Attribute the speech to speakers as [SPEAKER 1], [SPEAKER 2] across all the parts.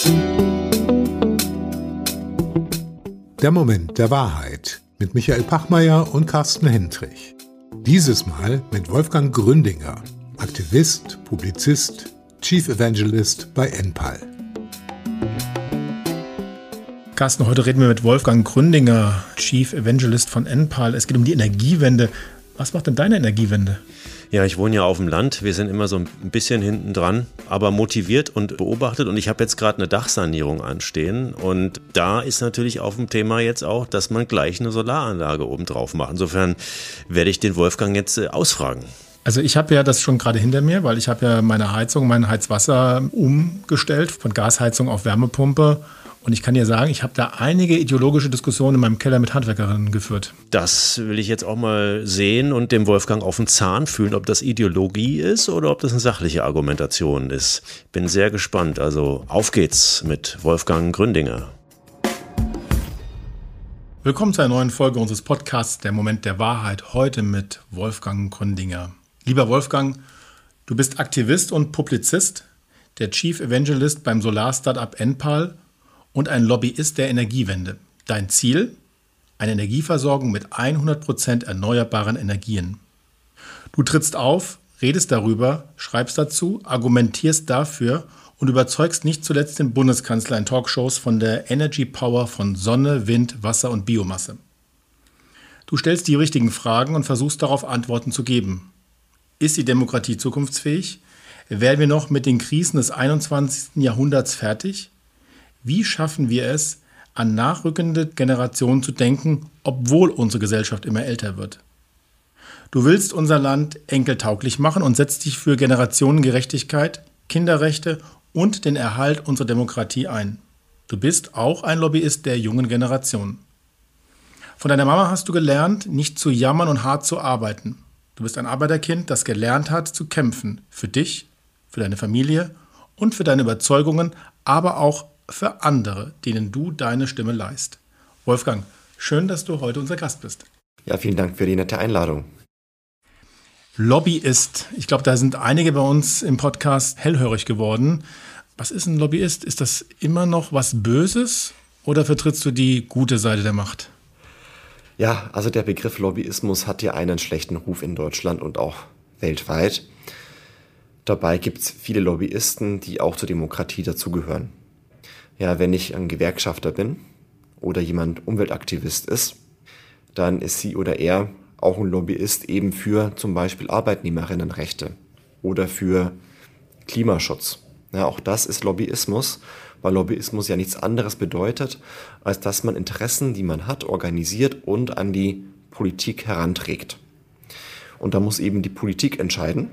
[SPEAKER 1] Der Moment der Wahrheit mit Michael Pachmayr und Carsten Hendrich. Dieses Mal mit Wolfgang Gründinger, Aktivist, Publizist, Chief Evangelist bei Enpal.
[SPEAKER 2] Carsten, heute reden wir mit Wolfgang Gründinger, Chief Evangelist von Enpal. Es geht um die Energiewende. Was macht denn deine Energiewende?
[SPEAKER 3] Ja, ich wohne ja auf dem Land. Wir sind immer so ein bisschen hinten dran, aber motiviert und beobachtet. Und ich habe jetzt gerade eine Dachsanierung anstehen. Und da ist natürlich auf dem Thema jetzt auch, dass man gleich eine Solaranlage oben drauf macht. Insofern werde ich den Wolfgang jetzt ausfragen.
[SPEAKER 2] Also ich habe ja das schon gerade hinter mir, weil ich habe ja meine Heizung, mein Heizwasser umgestellt von Gasheizung auf Wärmepumpe. Und ich kann dir sagen, ich habe da einige ideologische Diskussionen in meinem Keller mit Handwerkerinnen geführt.
[SPEAKER 3] Das will ich jetzt auch mal sehen und dem Wolfgang auf den Zahn fühlen, ob das Ideologie ist oder ob das eine sachliche Argumentation ist. Bin sehr gespannt. Also auf geht's mit Wolfgang Gründinger.
[SPEAKER 2] Willkommen zu einer neuen Folge unseres Podcasts Der Moment der Wahrheit. Heute mit Wolfgang Gründinger. Lieber Wolfgang, du bist Aktivist und Publizist, der Chief Evangelist beim Solar-Startup Enpal und ein Lobbyist der Energiewende. Dein Ziel? Eine Energieversorgung mit 100% erneuerbaren Energien. Du trittst auf, redest darüber, schreibst dazu, argumentierst dafür und überzeugst nicht zuletzt den Bundeskanzler in Talkshows von der Energy Power von Sonne, Wind, Wasser und Biomasse. Du stellst die richtigen Fragen und versuchst darauf Antworten zu geben. Ist die Demokratie zukunftsfähig? Werden wir noch mit den Krisen des 21. Jahrhunderts fertig? Wie schaffen wir es, an nachrückende Generationen zu denken, obwohl unsere Gesellschaft immer älter wird? Du willst unser Land enkeltauglich machen und setzt dich für Generationengerechtigkeit, Kinderrechte und den Erhalt unserer Demokratie ein. Du bist auch ein Lobbyist der jungen Generation. Von deiner Mama hast du gelernt, nicht zu jammern und hart zu arbeiten. Du bist ein Arbeiterkind, das gelernt hat, zu kämpfen. Für dich, für deine Familie und für deine Überzeugungen, aber auch für andere, denen du deine Stimme leihst. Wolfgang, schön, dass du heute unser Gast bist.
[SPEAKER 4] Ja, vielen Dank für die nette Einladung.
[SPEAKER 2] Lobbyist. Ich glaube, da sind einige bei uns im Podcast hellhörig geworden. Was ist ein Lobbyist? Ist das immer noch was Böses oder vertrittst du die gute Seite der Macht?
[SPEAKER 4] Ja, also der Begriff Lobbyismus hat ja einen schlechten Ruf in Deutschland und auch weltweit. Dabei gibt es viele Lobbyisten, die auch zur Demokratie dazugehören. Ja, wenn ich ein Gewerkschafter bin oder jemand Umweltaktivist ist, dann ist sie oder er auch ein Lobbyist eben für zum Beispiel Arbeitnehmerinnenrechte oder für Klimaschutz. Ja, auch das ist Lobbyismus, weil Lobbyismus ja nichts anderes bedeutet, als dass man Interessen, die man hat, organisiert und an die Politik heranträgt. Und da muss eben die Politik entscheiden,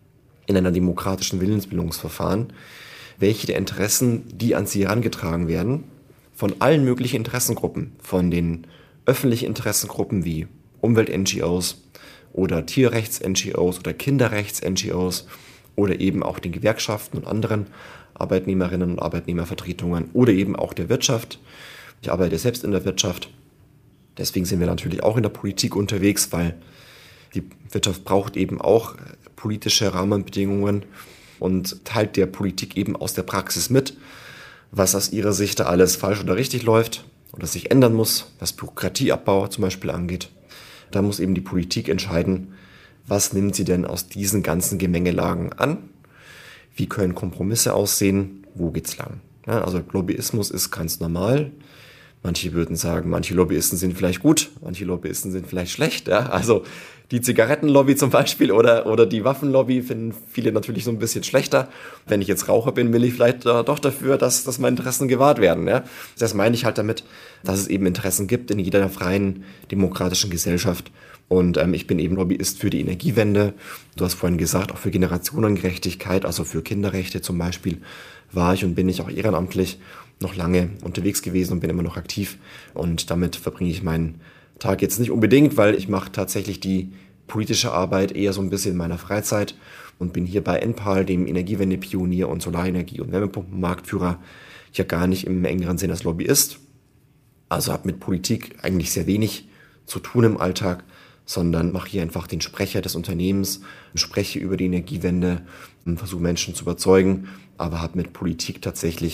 [SPEAKER 4] in einer demokratischen Willensbildungsverfahren, welche der Interessen, die an sie herangetragen werden, von allen möglichen Interessengruppen, von den öffentlichen Interessengruppen wie Umwelt-NGOs oder Tierrechts-NGOs oder Kinderrechts-NGOs oder eben auch den Gewerkschaften und anderen Arbeitnehmerinnen und Arbeitnehmervertretungen oder eben auch der Wirtschaft. Ich arbeite selbst in der Wirtschaft, deswegen sind wir natürlich auch in der Politik unterwegs, weil die Wirtschaft braucht eben auch politische Rahmenbedingungen und teilt der Politik eben aus der Praxis mit, was aus ihrer Sicht da alles falsch oder richtig läuft oder sich ändern muss, was Bürokratieabbau zum Beispiel angeht. Da muss eben die Politik entscheiden, was nimmt sie denn aus diesen ganzen Gemengelagen an, wie können Kompromisse aussehen, wo geht's lang. Ja, also Lobbyismus ist ganz normal. Manche würden sagen, manche Lobbyisten sind vielleicht gut, manche Lobbyisten sind vielleicht schlecht. Ja? Also die Zigarettenlobby zum Beispiel oder die Waffenlobby finden viele natürlich so ein bisschen schlechter. Wenn ich jetzt Raucher bin, will ich vielleicht doch dafür, dass meine Interessen gewahrt werden. Ja? Das meine ich halt damit, dass es eben Interessen gibt in jeder freien demokratischen Gesellschaft. Und ich bin eben Lobbyist für die Energiewende. Du hast vorhin gesagt, auch für Generationengerechtigkeit, also für Kinderrechte zum Beispiel, war ich und bin ich auch ehrenamtlich noch lange unterwegs gewesen und bin immer noch aktiv. Und damit verbringe ich meinen Tag jetzt nicht unbedingt, weil ich mache tatsächlich die politische Arbeit eher so ein bisschen in meiner Freizeit und bin hier bei Enpal, dem Energiewende-Pionier und Solarenergie- und Wärmepumpenmarktführer, ja gar nicht im engeren Sinn als Lobbyist. Also habe mit Politik eigentlich sehr wenig zu tun im Alltag, sondern mache hier einfach den Sprecher des Unternehmens, spreche über die Energiewende, versuche Menschen zu überzeugen, aber habe mit Politik tatsächlich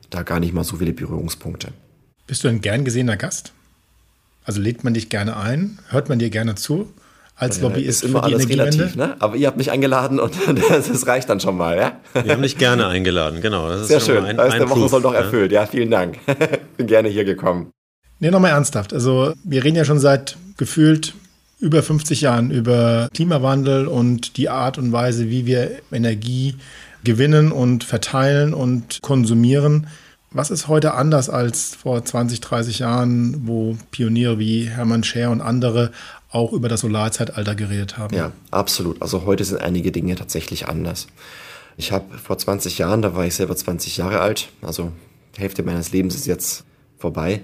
[SPEAKER 4] da gar nicht mal so viele Berührungspunkte.
[SPEAKER 2] Bist du ein gern gesehener Gast? Also lädt man dich gerne ein? Hört man dir gerne zu? Als Lobbyist
[SPEAKER 4] ist immer
[SPEAKER 2] für die
[SPEAKER 4] alles
[SPEAKER 2] Energiewende?
[SPEAKER 4] relativ, ne? Aber ihr habt mich eingeladen und das reicht dann schon mal, ja?
[SPEAKER 3] Wir haben dich gerne eingeladen, genau. Das ist
[SPEAKER 4] sehr
[SPEAKER 3] schon
[SPEAKER 4] schön,
[SPEAKER 3] mal
[SPEAKER 4] da ist der
[SPEAKER 3] Proof,
[SPEAKER 4] Wochensoll doch erfüllt. Ja, vielen Dank. Bin gerne hier gekommen.
[SPEAKER 2] Nee, nochmal ernsthaft. Also wir reden ja schon seit gefühlt über 50 Jahren über Klimawandel und die Art und Weise, wie wir Energie gewinnen und verteilen und konsumieren. Was ist heute anders als vor 20, 30 Jahren, wo Pioniere wie Hermann Scher und andere auch über das Solarzeitalter geredet haben?
[SPEAKER 4] Ja, absolut. Also heute sind einige Dinge tatsächlich anders. Ich habe vor 20 Jahren, da war ich selber 20 Jahre alt, also die Hälfte meines Lebens ist jetzt vorbei,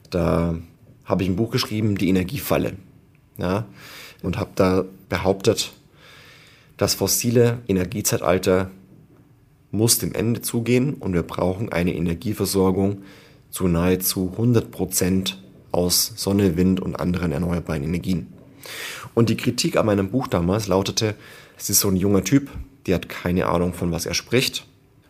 [SPEAKER 4] da habe ich ein Buch geschrieben, Die Energiefalle. Ja, und habe da behauptet, das fossile Energiezeitalter muss dem Ende zugehen und wir brauchen eine Energieversorgung zu nahezu 100% aus Sonne, Wind und anderen erneuerbaren Energien. Und die Kritik an meinem Buch damals lautete, es ist so ein junger Typ, der hat keine Ahnung, von was er spricht.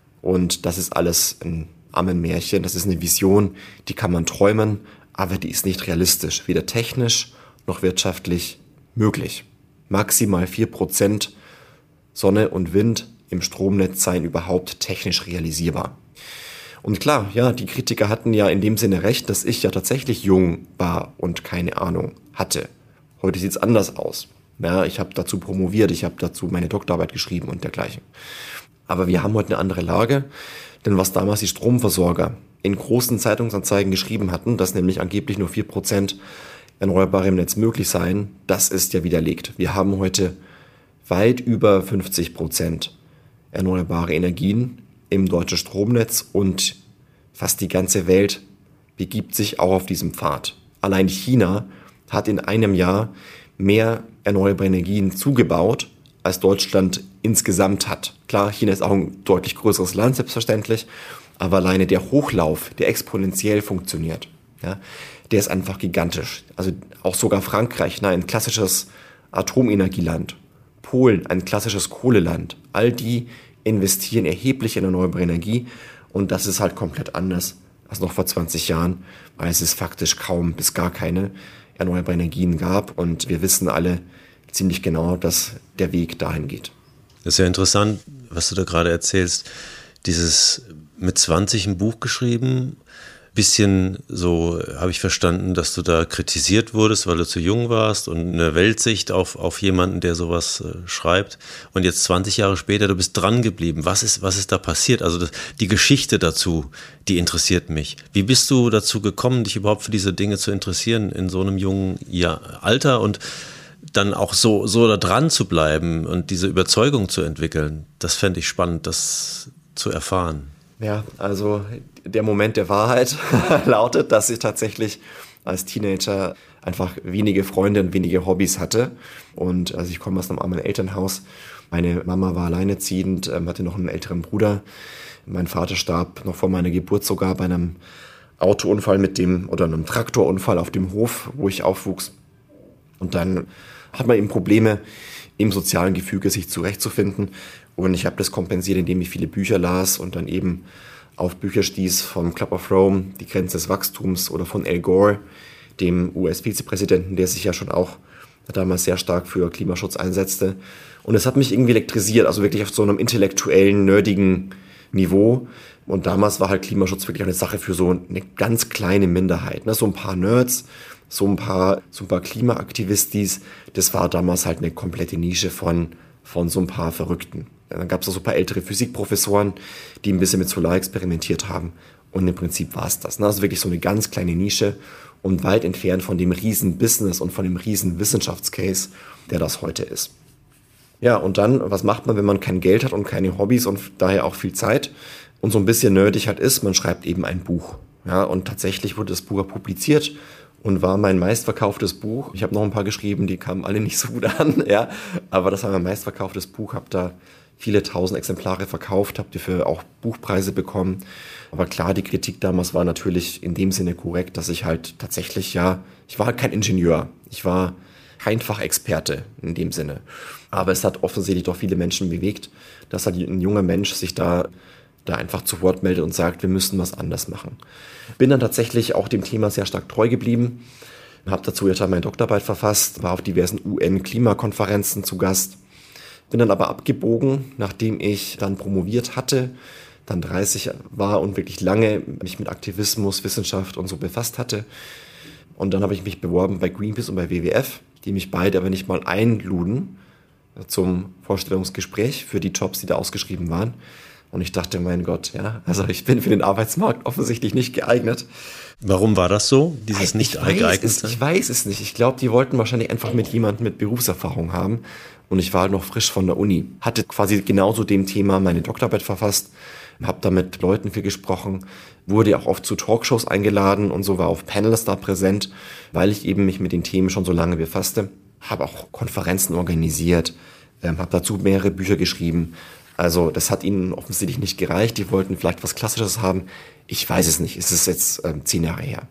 [SPEAKER 4] Und das ist alles ein Ammenmärchen, das ist eine Vision, die kann man träumen, aber die ist nicht realistisch, weder technisch noch wirtschaftlich möglich. Maximal 4% Sonne und Wind im Stromnetz seien überhaupt technisch realisierbar. Und klar, ja, die Kritiker hatten ja in dem Sinne recht, dass ich ja tatsächlich jung war und keine Ahnung hatte. Heute sieht es anders aus. Ja, ich habe dazu promoviert, ich habe dazu meine Doktorarbeit geschrieben und dergleichen. Aber wir haben heute eine andere Lage, denn was damals die Stromversorger in großen Zeitungsanzeigen geschrieben hatten, dass nämlich angeblich nur 4% Erneuerbare im Netz möglich seien, das ist ja widerlegt. Wir haben heute weit über 50% erneuerbare Energien im deutschen Stromnetz und fast die ganze Welt begibt sich auch auf diesem Pfad. Allein China hat in einem Jahr mehr erneuerbare Energien zugebaut, als Deutschland insgesamt hat. Klar, China ist auch ein deutlich größeres Land, selbstverständlich, aber alleine der Hochlauf, der exponentiell funktioniert, ja, der ist einfach gigantisch. Also auch sogar Frankreich, ein klassisches Atomenergieland, Polen, ein klassisches Kohleland, all die investieren erheblich in erneuerbare Energie und das ist halt komplett anders als noch vor 20 Jahren, weil es faktisch kaum bis gar keine erneuerbare Energien gab und wir wissen alle ziemlich genau, dass der Weg dahin geht.
[SPEAKER 3] Das ist ja interessant, was du da gerade erzählst. Dieses mit 20 ein Buch geschrieben, bisschen so habe ich verstanden, dass du da kritisiert wurdest, weil du zu jung warst und eine Weltsicht auf jemanden, der sowas schreibt. Und jetzt 20 Jahre später, du bist dran geblieben. Was ist da passiert? Also die Geschichte dazu, die interessiert mich. Wie bist du dazu gekommen, dich überhaupt für diese Dinge zu interessieren in so einem jungen Alter und dann auch so da dran zu bleiben und diese Überzeugung zu entwickeln? Das fände ich spannend, das zu erfahren.
[SPEAKER 4] Ja, also der Moment der Wahrheit lautet, dass ich tatsächlich als Teenager einfach wenige Freunde und wenige Hobbys hatte. Und also ich komme aus einem armen Elternhaus. Meine Mama war alleinerziehend, hatte noch einen älteren Bruder. Mein Vater starb noch vor meiner Geburt sogar bei einem Autounfall oder einem Traktorunfall auf dem Hof, wo ich aufwuchs. Und dann hat man eben Probleme, im sozialen Gefüge sich zurechtzufinden. Und ich habe das kompensiert, indem ich viele Bücher las und dann eben auf Bücher stieß vom Club of Rome, Die Grenze des Wachstums oder von Al Gore, dem US-Vizepräsidenten, der sich ja schon auch damals sehr stark für Klimaschutz einsetzte. Und es hat mich irgendwie elektrisiert, also wirklich auf so einem intellektuellen, nerdigen Niveau. Und damals war halt Klimaschutz wirklich eine Sache für so eine ganz kleine Minderheit, ne? So ein paar Nerds, so ein paar Klimaaktivistis. Das war damals halt eine komplette Nische von so ein paar Verrückten. Dann gab es auch so ein paar ältere Physikprofessoren, die ein bisschen mit Solar experimentiert haben. Und im Prinzip war es das. Also wirklich so eine ganz kleine Nische und weit entfernt von dem riesen Business und von dem riesen Wissenschaftscase, der das heute ist. Ja, und dann, was macht man, wenn man kein Geld hat und keine Hobbys und daher auch viel Zeit und so ein bisschen nerdig halt ist? Man schreibt eben ein Buch. Ja, und tatsächlich wurde das Buch publiziert und war mein meistverkauftes Buch. Ich habe noch ein paar geschrieben, die kamen alle nicht so gut an, ja, aber das war mein meistverkauftes Buch, habe da viele tausend Exemplare verkauft, habe dafür auch Buchpreise bekommen. Aber klar, die Kritik damals war natürlich in dem Sinne korrekt, dass ich halt tatsächlich, ich war halt kein Ingenieur, ich war kein Fachexperte in dem Sinne. Aber es hat offensichtlich doch viele Menschen bewegt, dass halt ein junger Mensch sich da da einfach zu Wort meldet und sagt, wir müssen was anders machen. Bin dann tatsächlich auch dem Thema sehr stark treu geblieben, habe dazu jetzt meine Doktorarbeit verfasst, war auf diversen UN-Klimakonferenzen zu Gast, bin dann aber abgebogen, nachdem ich dann promoviert hatte, dann 30 war und wirklich lange mich mit Aktivismus, Wissenschaft und so befasst hatte. Und dann habe ich mich beworben bei Greenpeace und bei WWF, die mich beide aber nicht mal einluden zum Vorstellungsgespräch für die Jobs, die da ausgeschrieben waren. Und ich dachte, mein Gott, ja, also ich bin für den Arbeitsmarkt offensichtlich nicht geeignet.
[SPEAKER 3] Warum war das so, dieses nicht geeignet sein?
[SPEAKER 4] Ich weiß es nicht. Ich glaube, die wollten wahrscheinlich einfach mit jemandem mit Berufserfahrung haben. Und ich war noch frisch von der Uni. Hatte quasi genauso dem Thema meine Doktorarbeit verfasst, habe da mit Leuten viel gesprochen, wurde auch oft zu Talkshows eingeladen und so, war auf Panels da präsent, weil ich eben mich mit den Themen schon so lange befasste. Habe auch Konferenzen organisiert, habe dazu mehrere Bücher geschrieben. Also das hat ihnen offensichtlich nicht gereicht. Die wollten vielleicht was Klassisches haben. Ich weiß es nicht. Es ist jetzt 10 Jahre her.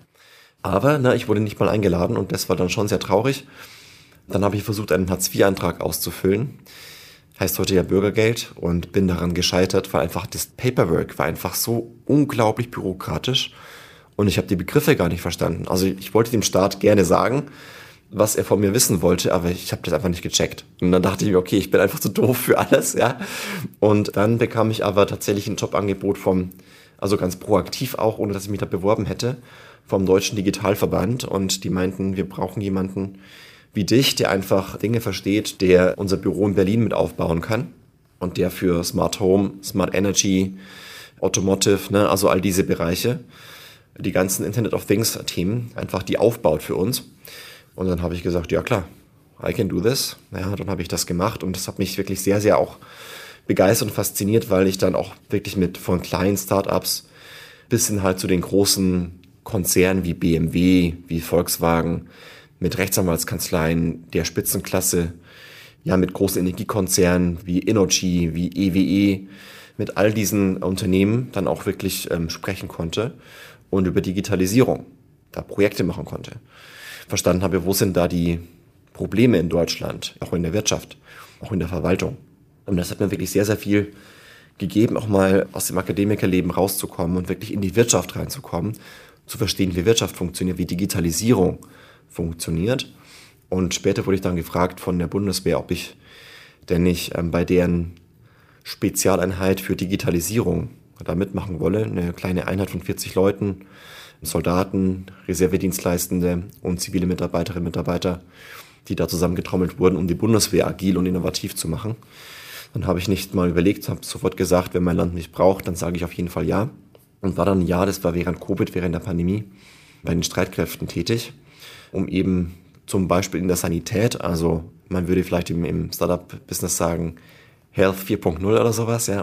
[SPEAKER 4] Aber ich wurde nicht mal eingeladen und das war dann schon sehr traurig. Dann habe ich versucht, einen Hartz-IV-Antrag auszufüllen. Heißt heute ja Bürgergeld und bin daran gescheitert, weil einfach das Paperwork war einfach so unglaublich bürokratisch und ich habe die Begriffe gar nicht verstanden. Also ich wollte dem Staat gerne sagen, was er von mir wissen wollte, aber ich habe das einfach nicht gecheckt. Und dann dachte ich mir, okay, ich bin einfach zu doof für alles, ja. Und dann bekam ich aber tatsächlich ein Jobangebot also ganz proaktiv auch, ohne dass ich mich da beworben hätte, vom Deutschen Digitalverband und die meinten, wir brauchen jemanden wie dich, der einfach Dinge versteht, der unser Büro in Berlin mit aufbauen kann und der für Smart Home, Smart Energy, Automotive, also all diese Bereiche, die ganzen Internet of Things Themen, einfach die aufbaut für uns. Und dann habe ich gesagt, ja klar, I can do this. Ja, dann habe ich das gemacht und das hat mich wirklich sehr, sehr auch begeistert und fasziniert, weil ich dann auch wirklich von kleinen Startups bis hin halt zu den großen Konzernen wie BMW, wie Volkswagen, mit Rechtsanwaltskanzleien der Spitzenklasse, ja mit großen Energiekonzernen wie Innogy, wie EWE, mit all diesen Unternehmen dann auch wirklich sprechen konnte und über Digitalisierung da Projekte machen konnte. Verstanden habe, wo sind da die Probleme in Deutschland, auch in der Wirtschaft, auch in der Verwaltung. Und das hat mir wirklich sehr, sehr viel gegeben, auch mal aus dem Akademikerleben rauszukommen und wirklich in die Wirtschaft reinzukommen, zu verstehen, wie Wirtschaft funktioniert, wie Digitalisierung funktioniert. Und später wurde ich dann gefragt von der Bundeswehr, ob ich denn nicht bei deren Spezialeinheit für Digitalisierung da mitmachen wolle. Eine kleine Einheit von 40 Leuten, Soldaten, Reservedienstleistende und zivile Mitarbeiterinnen und Mitarbeiter, die da zusammengetrommelt wurden, um die Bundeswehr agil und innovativ zu machen. Dann habe ich nicht mal überlegt, habe sofort gesagt, wenn mein Land mich braucht, dann sage ich auf jeden Fall ja. Und war dann ein Jahr, das war während Covid, während der Pandemie, bei den Streitkräften tätig, um eben zum Beispiel in der Sanität, also man würde vielleicht im Startup-Business sagen, Health 4.0 oder sowas, ja,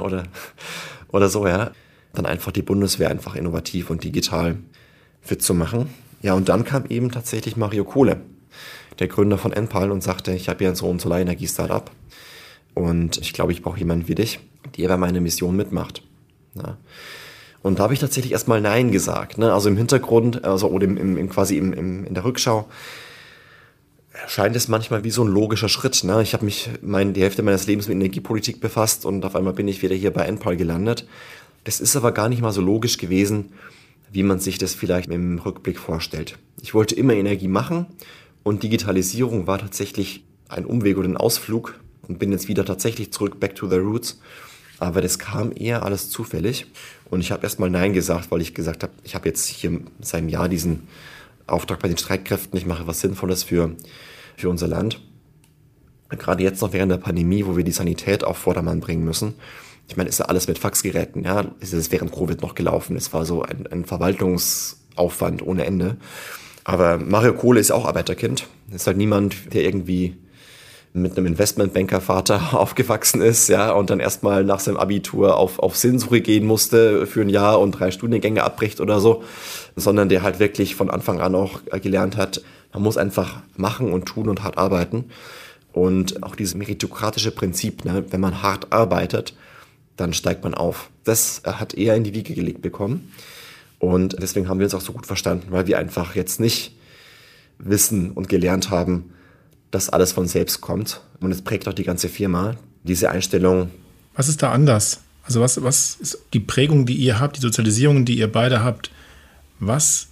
[SPEAKER 4] oder so, ja, dann einfach die Bundeswehr einfach innovativ und digital fit zu machen. Ja, und dann kam eben tatsächlich Mario Kohle, der Gründer von Enpal, und sagte, ich habe ja so ein Solarenergie-Startup und ich glaube, ich brauche jemanden wie dich, der bei meiner Mission mitmacht. Ja. Und da habe ich tatsächlich erstmal Nein gesagt. Also im Hintergrund, oder quasi in der Rückschau, scheint es manchmal wie so ein logischer Schritt. Ich habe mich die Hälfte meines Lebens mit Energiepolitik befasst und auf einmal bin ich wieder hier bei Enpal gelandet. Das ist aber gar nicht mal so logisch gewesen, wie man sich das vielleicht im Rückblick vorstellt. Ich wollte immer Energie machen und Digitalisierung war tatsächlich ein Umweg oder ein Ausflug und bin jetzt wieder tatsächlich zurück, back to the roots. Aber das kam eher alles zufällig und ich habe erstmal Nein gesagt, weil ich gesagt habe, ich habe jetzt hier seit einem Jahr diesen Auftrag bei den Streitkräften, ich mache was Sinnvolles für unser Land. Gerade jetzt noch während der Pandemie, wo wir die Sanität auf Vordermann bringen müssen. Ich meine, ist ja alles mit Faxgeräten, ja, ist es während Covid noch gelaufen. Es war so ein Verwaltungsaufwand ohne Ende. Aber Mario Kohle ist auch Arbeiterkind. Ist halt niemand, der irgendwie mit einem Investmentbanker-Vater aufgewachsen ist, ja, und dann erstmal nach seinem Abitur auf Sinnsuche gehen musste für ein Jahr und 3 Studiengänge abbricht oder so, sondern der halt wirklich von Anfang an auch gelernt hat, man muss einfach machen und tun und hart arbeiten. Und auch dieses meritokratische Prinzip, wenn man hart arbeitet, dann steigt man auf. Das hat er in die Wiege gelegt bekommen. Und deswegen haben wir uns auch so gut verstanden, weil wir einfach jetzt nicht wissen und gelernt haben, dass alles von selbst kommt. Und es prägt auch die ganze Firma, diese Einstellung.
[SPEAKER 2] Was ist da anders Also was ist die Prägung, die ihr habt, die Sozialisierung, die ihr beide habt? Was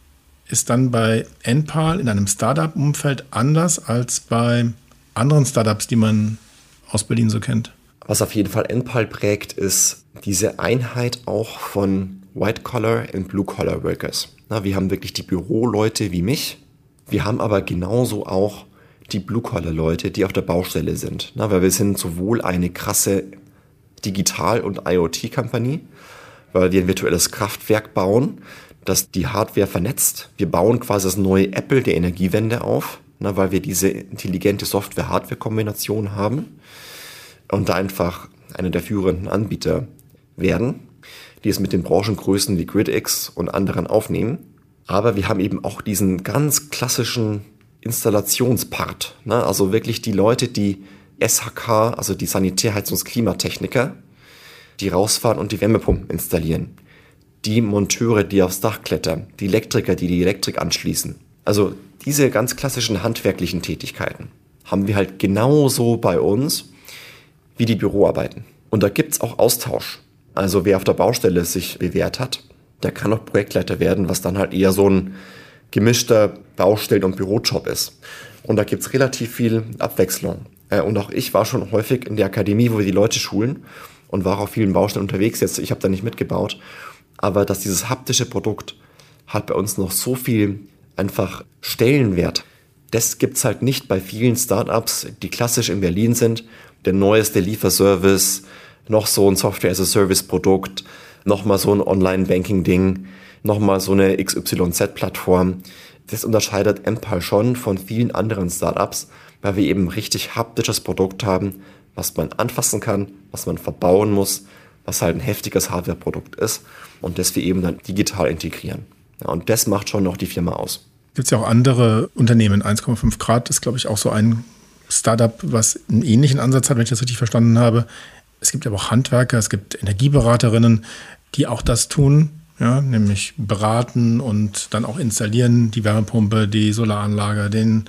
[SPEAKER 2] ist dann bei Enpal in einem Startup-Umfeld anders als bei anderen Startups, die man aus Berlin so kennt?
[SPEAKER 4] Was auf jeden Fall Enpal prägt, ist diese Einheit auch von White-Collar und Blue-Collar-Workers. Wir haben wirklich die Büroleute wie mich. Wir haben aber genauso auch die Blue-Collar-Leute, die auf der Baustelle sind. Weil wir sind sowohl eine krasse Digital- und IoT-Company, weil wir ein virtuelles Kraftwerk bauen, das die Hardware vernetzt. Wir bauen quasi das neue Apple der Energiewende auf, weil wir diese intelligente Software-Hardware-Kombination haben und da einfach einer der führenden Anbieter werden, die es mit den Branchengrößen wie GridX und anderen aufnehmen. Aber wir haben eben auch diesen ganz klassischen Installationspart. Also wirklich die Leute, die SHK, also die Sanitär-Heizungs-Klimatechniker, die rausfahren und die Wärmepumpen installieren. Die Monteure, die aufs Dach klettern. Die Elektriker, die die Elektrik anschließen. Also diese ganz klassischen handwerklichen Tätigkeiten haben wir halt genauso bei uns wie die Büroarbeiten. Und da gibt's auch Austausch. Also wer auf der Baustelle sich bewährt hat, der kann auch Projektleiter werden, was dann halt eher so ein gemischter Baustellen- und Bürojob ist. Und da gibt's relativ viel Abwechslung. Und auch ich war schon häufig in der Akademie, wo wir die Leute schulen und war auf vielen Baustellen unterwegs. Jetzt, ich habe da nicht mitgebaut. Aber dass dieses haptische Produkt hat bei uns noch so viel einfach Stellenwert. Das gibt's halt nicht bei vielen Startups, die klassisch in Berlin sind. Der neueste Lieferservice, noch so ein Software-as-a-Service-Produkt, nochmal so ein Online-Banking-Ding, nochmal so eine XYZ-Plattform. Das unterscheidet Enpal schon von vielen anderen Startups, weil wir eben richtig haptisches Produkt haben, was man anfassen kann, was man verbauen muss, was halt ein heftiges Hardware-Produkt ist und das wir eben dann digital integrieren. Ja, und das macht schon noch die Firma aus.
[SPEAKER 2] Gibt es ja auch andere Unternehmen. 1,5 Grad ist, glaube ich, auch so ein Startup, was einen ähnlichen Ansatz hat, wenn ich das richtig verstanden habe. Es gibt aber auch Handwerker, es gibt Energieberaterinnen, die auch das tun, ja, nämlich beraten und dann auch installieren, die Wärmepumpe, die Solaranlage, den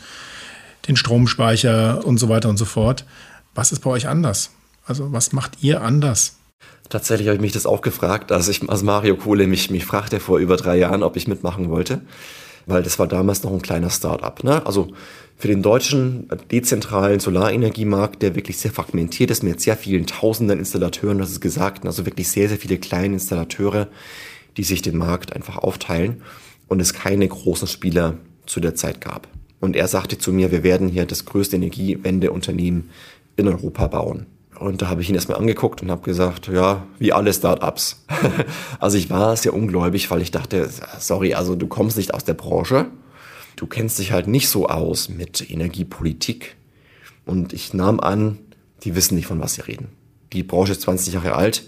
[SPEAKER 2] Stromspeicher und so weiter und so fort. Was ist bei euch anders? Also was macht ihr anders?
[SPEAKER 4] Tatsächlich habe ich mich das auch gefragt, als Mario Kohle mich fragte vor über 3 Jahren, ob ich mitmachen wollte, weil das war damals noch ein kleiner Start-up. Also für den deutschen dezentralen Solarenergiemarkt, der wirklich sehr fragmentiert ist, mit sehr vielen tausenden Installateuren, das ist gesagt, also wirklich sehr, sehr viele kleine Installateure, die sich den Markt einfach aufteilen und es keine großen Spieler zu der Zeit gab. Und er sagte zu mir, wir werden hier das größte Energiewendeunternehmen in Europa bauen. Und da habe ich ihn erstmal angeguckt und habe gesagt, ja, wie alle Startups. Also ich war sehr ungläubig, weil ich dachte, sorry, also du kommst nicht aus der Branche. Du kennst dich halt nicht so aus mit Energiepolitik. Und ich nahm an, die wissen nicht, von was sie reden. Die Branche ist 20 Jahre alt.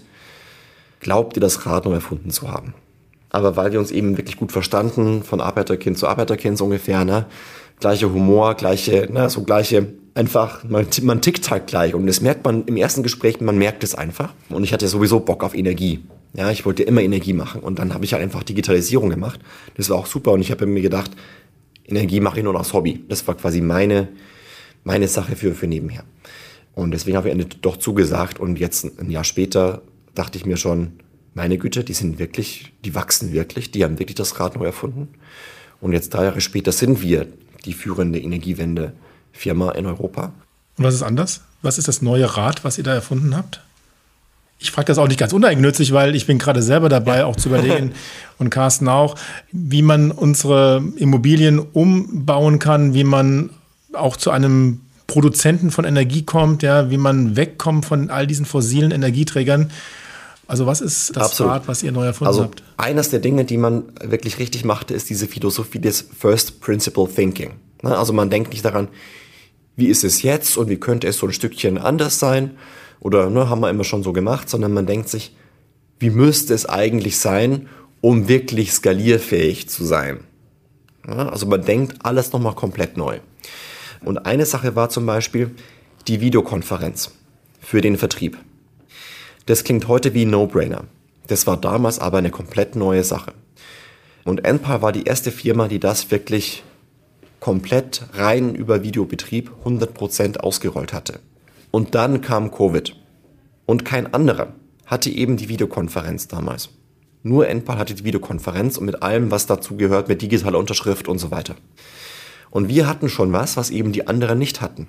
[SPEAKER 4] Glaubt ihr, das Rad neu erfunden zu haben? Aber weil wir uns eben wirklich gut verstanden, von Arbeiterkind zu Arbeiterkind so ungefähr, ne? Gleiche Humor, gleiche, einfach, man tickt halt gleich. Und das merkt man im ersten Gespräch, man merkt es einfach. Und ich hatte sowieso Bock auf Energie. Ja, ich wollte immer Energie machen. Und dann habe ich halt einfach Digitalisierung gemacht. Das war auch super. Und ich habe mir gedacht, Energie mache ich nur noch als Hobby. Das war quasi meine Sache für nebenher. Und deswegen habe ich doch zugesagt. Und jetzt, ein Jahr später, dachte ich mir schon, meine Güte, die wachsen wirklich. Die haben wirklich das Rad neu erfunden. Und jetzt 3 Jahre später sind wir die führende Energiewende-Firma in Europa.
[SPEAKER 2] Und was ist anders? Was ist das neue Rad, was ihr da erfunden habt? Ich frage das auch nicht ganz uneigennützig, weil ich bin gerade selber dabei, auch zu überlegen, und Carsten auch, wie man unsere Immobilien umbauen kann, wie man auch zu einem Produzenten von Energie kommt, ja, wie man wegkommt von all diesen fossilen Energieträgern. Also was ist das
[SPEAKER 4] Absolut.
[SPEAKER 2] Rad, was ihr neu erfunden habt?
[SPEAKER 4] Eines der Dinge, die man wirklich richtig machte, ist diese Philosophie des First Principle Thinking. Also man denkt nicht daran, wie ist es jetzt und wie könnte es so ein Stückchen anders sein oder haben wir immer schon so gemacht, sondern man denkt sich, wie müsste es eigentlich sein, um wirklich skalierfähig zu sein. Also man denkt alles nochmal komplett neu. Und eine Sache war zum Beispiel die Videokonferenz für den Vertrieb. Das klingt heute wie ein No-Brainer. Das war damals aber eine komplett neue Sache. Und Enpal war die erste Firma, die das wirklich komplett rein über Videobetrieb 100% ausgerollt hatte. Und dann kam Covid. Und kein anderer hatte eben die Videokonferenz damals. Nur Enpal hatte die Videokonferenz und mit allem, was dazu gehört, mit digitaler Unterschrift und so weiter. Und wir hatten schon was eben die anderen nicht hatten.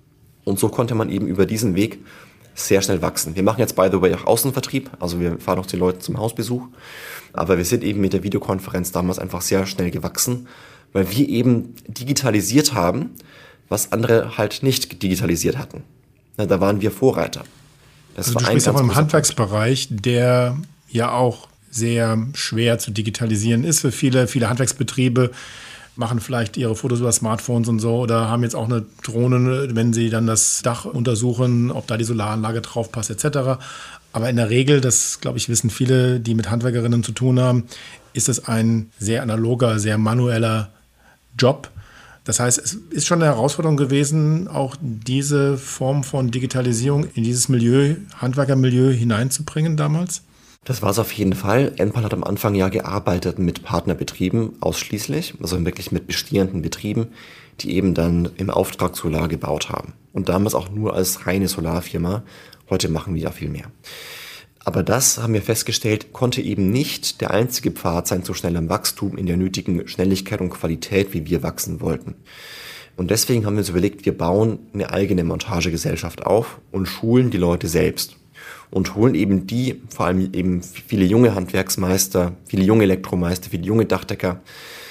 [SPEAKER 4] Und so konnte man eben über diesen Weg sehr schnell wachsen. Wir machen jetzt, by the way, auch Außenvertrieb, also wir fahren auch die Leute zum Hausbesuch. Aber wir sind eben mit der Videokonferenz damals einfach sehr schnell gewachsen, weil wir eben digitalisiert haben, was andere halt nicht digitalisiert hatten. Ja, da waren wir Vorreiter.
[SPEAKER 2] Das also du sprichst aber im Handwerksbereich, der ja auch sehr schwer zu digitalisieren ist für viele Handwerksbetriebe, machen vielleicht ihre Fotos über Smartphones und so oder haben jetzt auch eine Drohne, wenn sie dann das Dach untersuchen, ob da die Solaranlage drauf passt etc. Aber in der Regel, das glaube ich wissen viele, die mit Handwerkerinnen zu tun haben, ist es ein sehr analoger, sehr manueller Job. Das heißt, es ist schon eine Herausforderung gewesen, auch diese Form von Digitalisierung in dieses Milieu, Handwerkermilieu hineinzubringen damals?
[SPEAKER 4] Das war es auf jeden Fall. Enpal hat am Anfang ja gearbeitet mit Partnerbetrieben ausschließlich, also wirklich mit bestehenden Betrieben, die eben dann im Auftrag Solar gebaut haben. Und damals auch nur als reine Solarfirma. Heute machen wir ja viel mehr. Aber das, haben wir festgestellt, konnte eben nicht der einzige Pfad sein zu schnellem Wachstum in der nötigen Schnelligkeit und Qualität, wie wir wachsen wollten. Und deswegen haben wir uns überlegt, wir bauen eine eigene Montagegesellschaft auf und schulen die Leute selbst. Und holen eben die, vor allem eben viele junge Handwerksmeister, viele junge Elektromeister, viele junge Dachdecker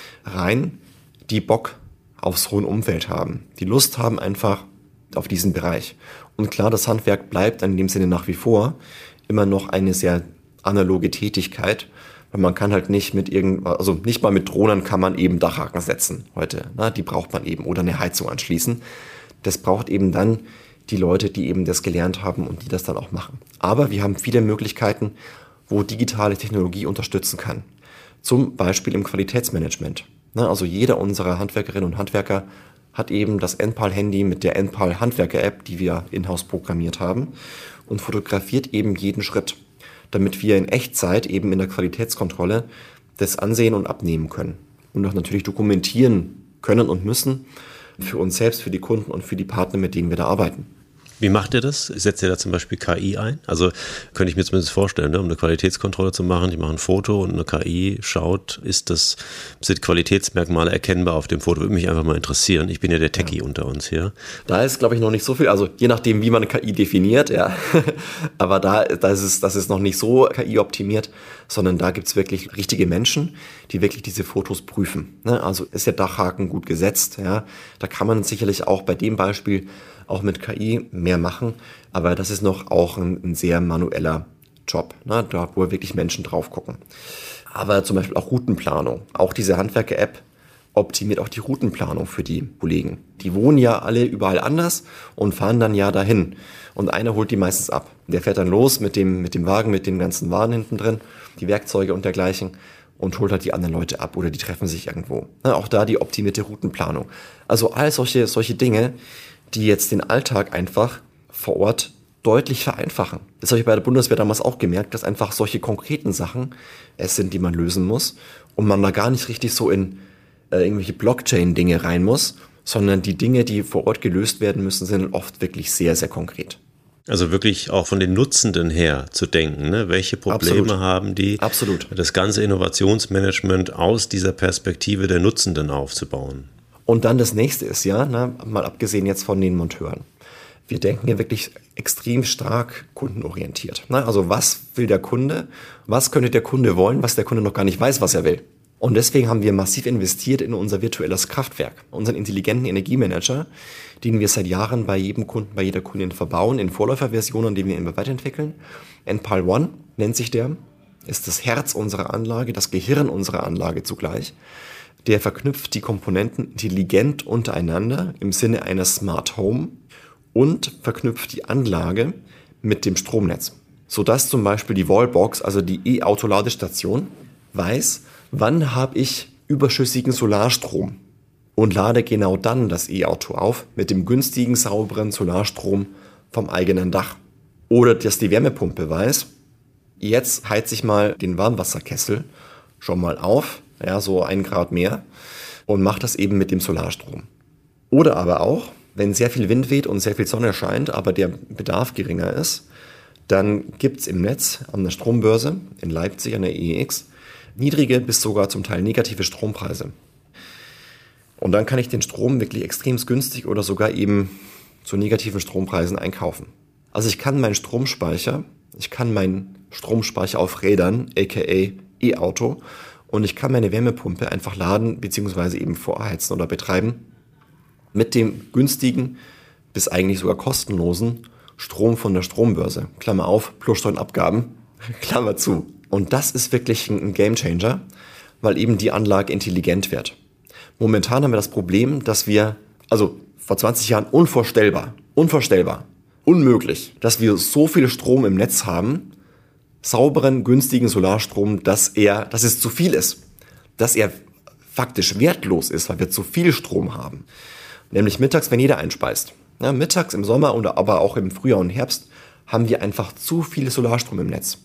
[SPEAKER 4] rein, die Bock aufs so ein Umfeld haben, die Lust haben einfach auf diesen Bereich. Und klar, das Handwerk bleibt in dem Sinne nach wie vor immer noch eine sehr analoge Tätigkeit, weil man kann halt nicht mit also nicht mal mit Drohnen kann man eben Dachhaken setzen heute. Na, die braucht man eben oder eine Heizung anschließen. Das braucht eben dann die Leute, die eben das gelernt haben und die das dann auch machen. Aber wir haben viele Möglichkeiten, wo digitale Technologie unterstützen kann. Zum Beispiel im Qualitätsmanagement. Also jeder unserer Handwerkerinnen und Handwerker hat eben das Enpal-Handy mit der Enpal-Handwerker-App, die wir in-house programmiert haben, und fotografiert eben jeden Schritt, damit wir in Echtzeit eben in der Qualitätskontrolle das ansehen und abnehmen können. Und auch natürlich dokumentieren können und müssen für uns selbst, für die Kunden und für die Partner, mit denen wir da arbeiten.
[SPEAKER 3] Wie macht ihr das? Setzt ihr da zum Beispiel KI ein? Also könnte ich mir zumindest vorstellen, ne? Um eine Qualitätskontrolle zu machen, ich mache ein Foto und eine KI schaut, sind Qualitätsmerkmale erkennbar auf dem Foto? Würde mich einfach mal interessieren. Ich bin ja der Techie unter uns hier.
[SPEAKER 4] Da ist, glaube ich, noch nicht so viel, also je nachdem, wie man eine KI definiert, ja. Aber das ist noch nicht so KI-optimiert, sondern da gibt es wirklich richtige Menschen, die wirklich diese Fotos prüfen. Ne? Also ist der Dachhaken gut gesetzt, ja. Da kann man sicherlich auch bei dem Beispiel auch mit KI mehr machen, aber das ist noch auch ein sehr manueller Job, ne? Da wo wirklich Menschen drauf gucken. Aber zum Beispiel auch Routenplanung. Auch diese Handwerker-App optimiert auch die Routenplanung für die Kollegen. Die wohnen ja alle überall anders und fahren dann ja dahin. Und einer holt die meistens ab. Der fährt dann los mit dem Wagen, mit den ganzen Waren hinten drin, die Werkzeuge und dergleichen, und holt halt die anderen Leute ab oder die treffen sich irgendwo. Ne? Auch da die optimierte Routenplanung. Also all solche Dinge, die jetzt den Alltag einfach vor Ort deutlich vereinfachen. Das habe ich bei der Bundeswehr damals auch gemerkt, dass einfach solche konkreten Sachen es sind, die man lösen muss und man da gar nicht richtig so in irgendwelche Blockchain-Dinge rein muss, sondern die Dinge, die vor Ort gelöst werden müssen, sind oft wirklich sehr, sehr konkret.
[SPEAKER 3] Also wirklich auch von den Nutzenden her zu denken, ne? Welche Probleme
[SPEAKER 4] Absolut.
[SPEAKER 3] Haben die?
[SPEAKER 4] Absolut.
[SPEAKER 3] Das ganze Innovationsmanagement aus dieser Perspektive der Nutzenden aufzubauen.
[SPEAKER 4] Und dann das nächste ist ja, mal abgesehen jetzt von den Monteuren, wir denken ja wirklich extrem stark kundenorientiert. Also was will der Kunde? Was könnte der Kunde wollen, was der Kunde noch gar nicht weiß, was er will? Und deswegen haben wir massiv investiert in unser virtuelles Kraftwerk, unseren intelligenten Energiemanager, den wir seit Jahren bei jedem Kunden, bei jeder Kundin verbauen, in Vorläuferversionen, die wir immer weiterentwickeln. Enpal One nennt sich der, ist das Herz unserer Anlage, das Gehirn unserer Anlage zugleich. Der verknüpft die Komponenten intelligent untereinander im Sinne einer Smart Home und verknüpft die Anlage mit dem Stromnetz, sodass zum Beispiel die Wallbox, also die E-Auto-Ladestation, weiß, wann habe ich überschüssigen Solarstrom und lade genau dann das E-Auto auf mit dem günstigen, sauberen Solarstrom vom eigenen Dach. Oder dass die Wärmepumpe weiß, jetzt heize ich mal den Warmwasserkessel schon mal auf, ja, so 1 Grad mehr, und mache das eben mit dem Solarstrom. Oder aber auch, wenn sehr viel Wind weht und sehr viel Sonne scheint, aber der Bedarf geringer ist, dann gibt es im Netz an der Strombörse in Leipzig an der EEX niedrige bis sogar zum Teil negative Strompreise. Und dann kann ich den Strom wirklich extrem günstig oder sogar eben zu negativen Strompreisen einkaufen. Also ich kann meinen Stromspeicher auf Rädern, aka E-Auto, und ich kann meine Wärmepumpe einfach laden bzw. eben vorheizen oder betreiben mit dem günstigen bis eigentlich sogar kostenlosen Strom von der Strombörse. Klammer auf, plus Steuernabgaben, Klammer zu. Und das ist wirklich ein Gamechanger, weil eben die Anlage intelligent wird. Momentan haben wir das Problem, dass vor 20 Jahren unvorstellbar, unmöglich, dass wir so viel Strom im Netz haben, sauberen, günstigen Solarstrom, dass es zu viel ist. Dass er faktisch wertlos ist, weil wir zu viel Strom haben. Nämlich mittags, wenn jeder einspeist. Ja, mittags im Sommer aber auch im Frühjahr und Herbst haben wir einfach zu viel Solarstrom im Netz.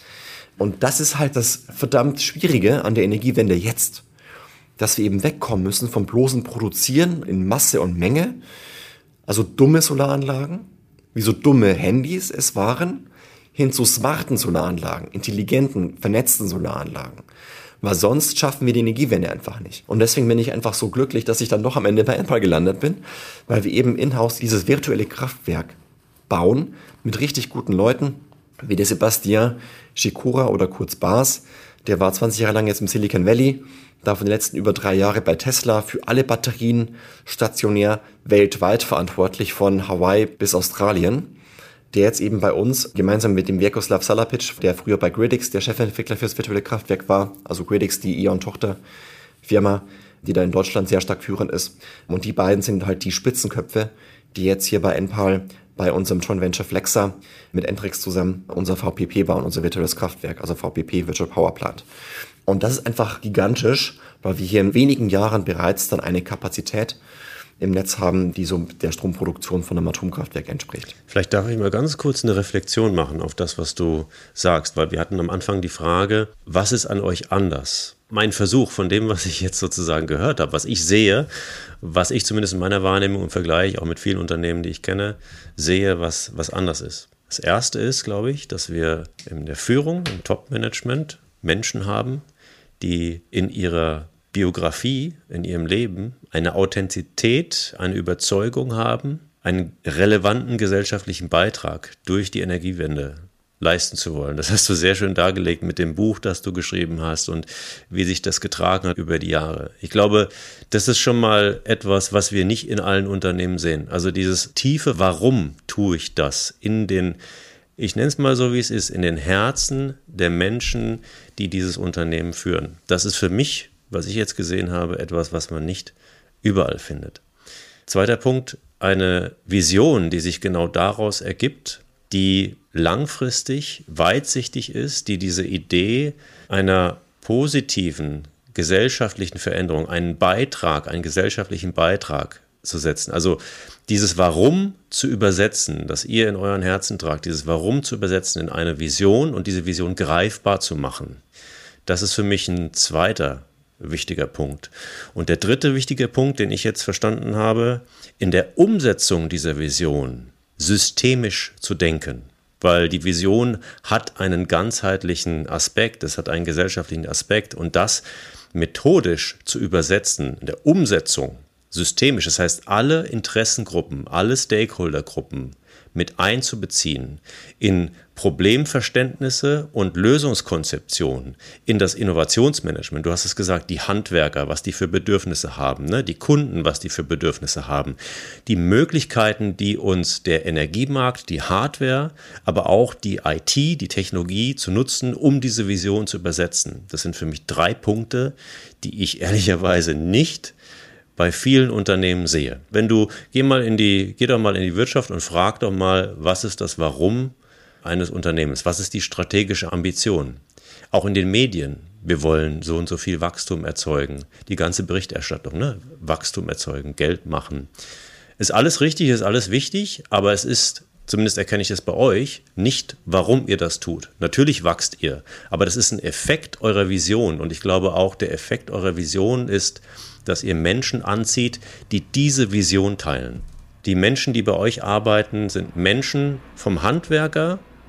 [SPEAKER 4] Und das ist halt das verdammt Schwierige an der Energiewende jetzt. Dass wir eben wegkommen müssen vom bloßen Produzieren in Masse und Menge. Also dumme Solaranlagen, wie so dumme Handys es waren, hin zu smarten Solaranlagen, intelligenten, vernetzten Solaranlagen. Weil sonst schaffen wir die Energiewende einfach nicht. Und deswegen bin ich einfach so glücklich, dass ich dann doch am Ende bei Enpal gelandet bin, weil wir eben in-house dieses virtuelle Kraftwerk bauen mit richtig guten Leuten, wie der Sebastian Schikora oder kurz Bas. Der war 20 Jahre lang jetzt im Silicon Valley, davon die letzten über 3 Jahre bei Tesla für alle Batterien stationär weltweit verantwortlich, von Hawaii bis Australien. Der jetzt eben bei uns gemeinsam mit dem Vjekoslav Salapic, der früher bei Gridix der Chefentwickler fürs virtuelle Kraftwerk war, also Gridix, die E.ON-Tochterfirma, die da in Deutschland sehr stark führend ist. Und die beiden sind halt die Spitzenköpfe, die jetzt hier bei Enpal, bei unserem Joint Venture Flexa mit Entrex zusammen unser VPP bauen, unser virtuelles Kraftwerk, also VPP, Virtual Power Plant. Und das ist einfach gigantisch, weil wir hier in wenigen Jahren bereits dann eine Kapazität im Netz haben, die so der Stromproduktion von einem Atomkraftwerk entspricht.
[SPEAKER 3] Vielleicht darf ich mal ganz kurz eine Reflexion machen auf das, was du sagst, weil wir hatten am Anfang die Frage, was ist an euch anders? Mein Versuch von dem, was ich jetzt sozusagen gehört habe, was ich sehe, was ich zumindest in meiner Wahrnehmung im Vergleich auch mit vielen Unternehmen, die ich kenne, sehe, was anders ist. Das Erste ist, glaube ich, dass wir in der Führung, im Top-Management Menschen haben, die in ihrer Biografie, in ihrem Leben eine Authentizität, eine Überzeugung haben, einen relevanten gesellschaftlichen Beitrag durch die Energiewende leisten zu wollen. Das hast du sehr schön dargelegt mit dem Buch, das du geschrieben hast und wie sich das getragen hat über die Jahre. Ich glaube, das ist schon mal etwas, was wir nicht in allen Unternehmen sehen. Also dieses tiefe Warum tue ich das in den, ich nenne es mal so, wie es ist, in den Herzen der Menschen, die dieses Unternehmen führen. Das ist für mich, was ich jetzt gesehen habe, etwas, was man nicht überall findet. Zweiter Punkt, eine Vision, die sich genau daraus ergibt, die langfristig, weitsichtig ist, die diese Idee einer positiven gesellschaftlichen Veränderung, einen gesellschaftlichen Beitrag zu setzen. Also dieses Warum zu übersetzen, das ihr in euren Herzen tragt, dieses Warum zu übersetzen in eine Vision und diese Vision greifbar zu machen. Das ist für mich ein zweiter wichtiger Punkt. Und der dritte wichtige Punkt, den ich jetzt verstanden habe, in der Umsetzung dieser Vision systemisch zu denken. Weil die Vision hat einen ganzheitlichen Aspekt, es hat einen gesellschaftlichen Aspekt und das methodisch zu übersetzen, in der Umsetzung systemisch, das heißt alle Interessengruppen, alle Stakeholdergruppen mit einzubeziehen in Problemverständnisse und Lösungskonzeption, in das Innovationsmanagement. Du hast es gesagt, die Handwerker, was die für Bedürfnisse haben, ne? Die Kunden, was die für Bedürfnisse haben, die Möglichkeiten, die uns der Energiemarkt, die Hardware, aber auch die IT, die Technologie zu nutzen, um diese Vision zu übersetzen. Das sind für mich 3 Punkte, die ich ehrlicherweise nicht bei vielen Unternehmen sehe. Wenn du, geh doch mal in die Wirtschaft und frag doch mal, was ist das Warum eines Unternehmens? Was ist die strategische Ambition? Auch in den Medien. Wir wollen so und so viel Wachstum erzeugen. Die ganze Berichterstattung, ne? Wachstum erzeugen, Geld machen. Ist alles richtig, ist alles wichtig, aber es ist, zumindest erkenne ich es bei euch, nicht, warum ihr das tut. Natürlich wachst ihr, aber das ist ein Effekt eurer Vision. Und ich glaube auch, der Effekt eurer Vision ist, dass ihr Menschen anzieht, die diese Vision teilen. Die Menschen, die bei euch arbeiten, sind Menschen vom Handwerker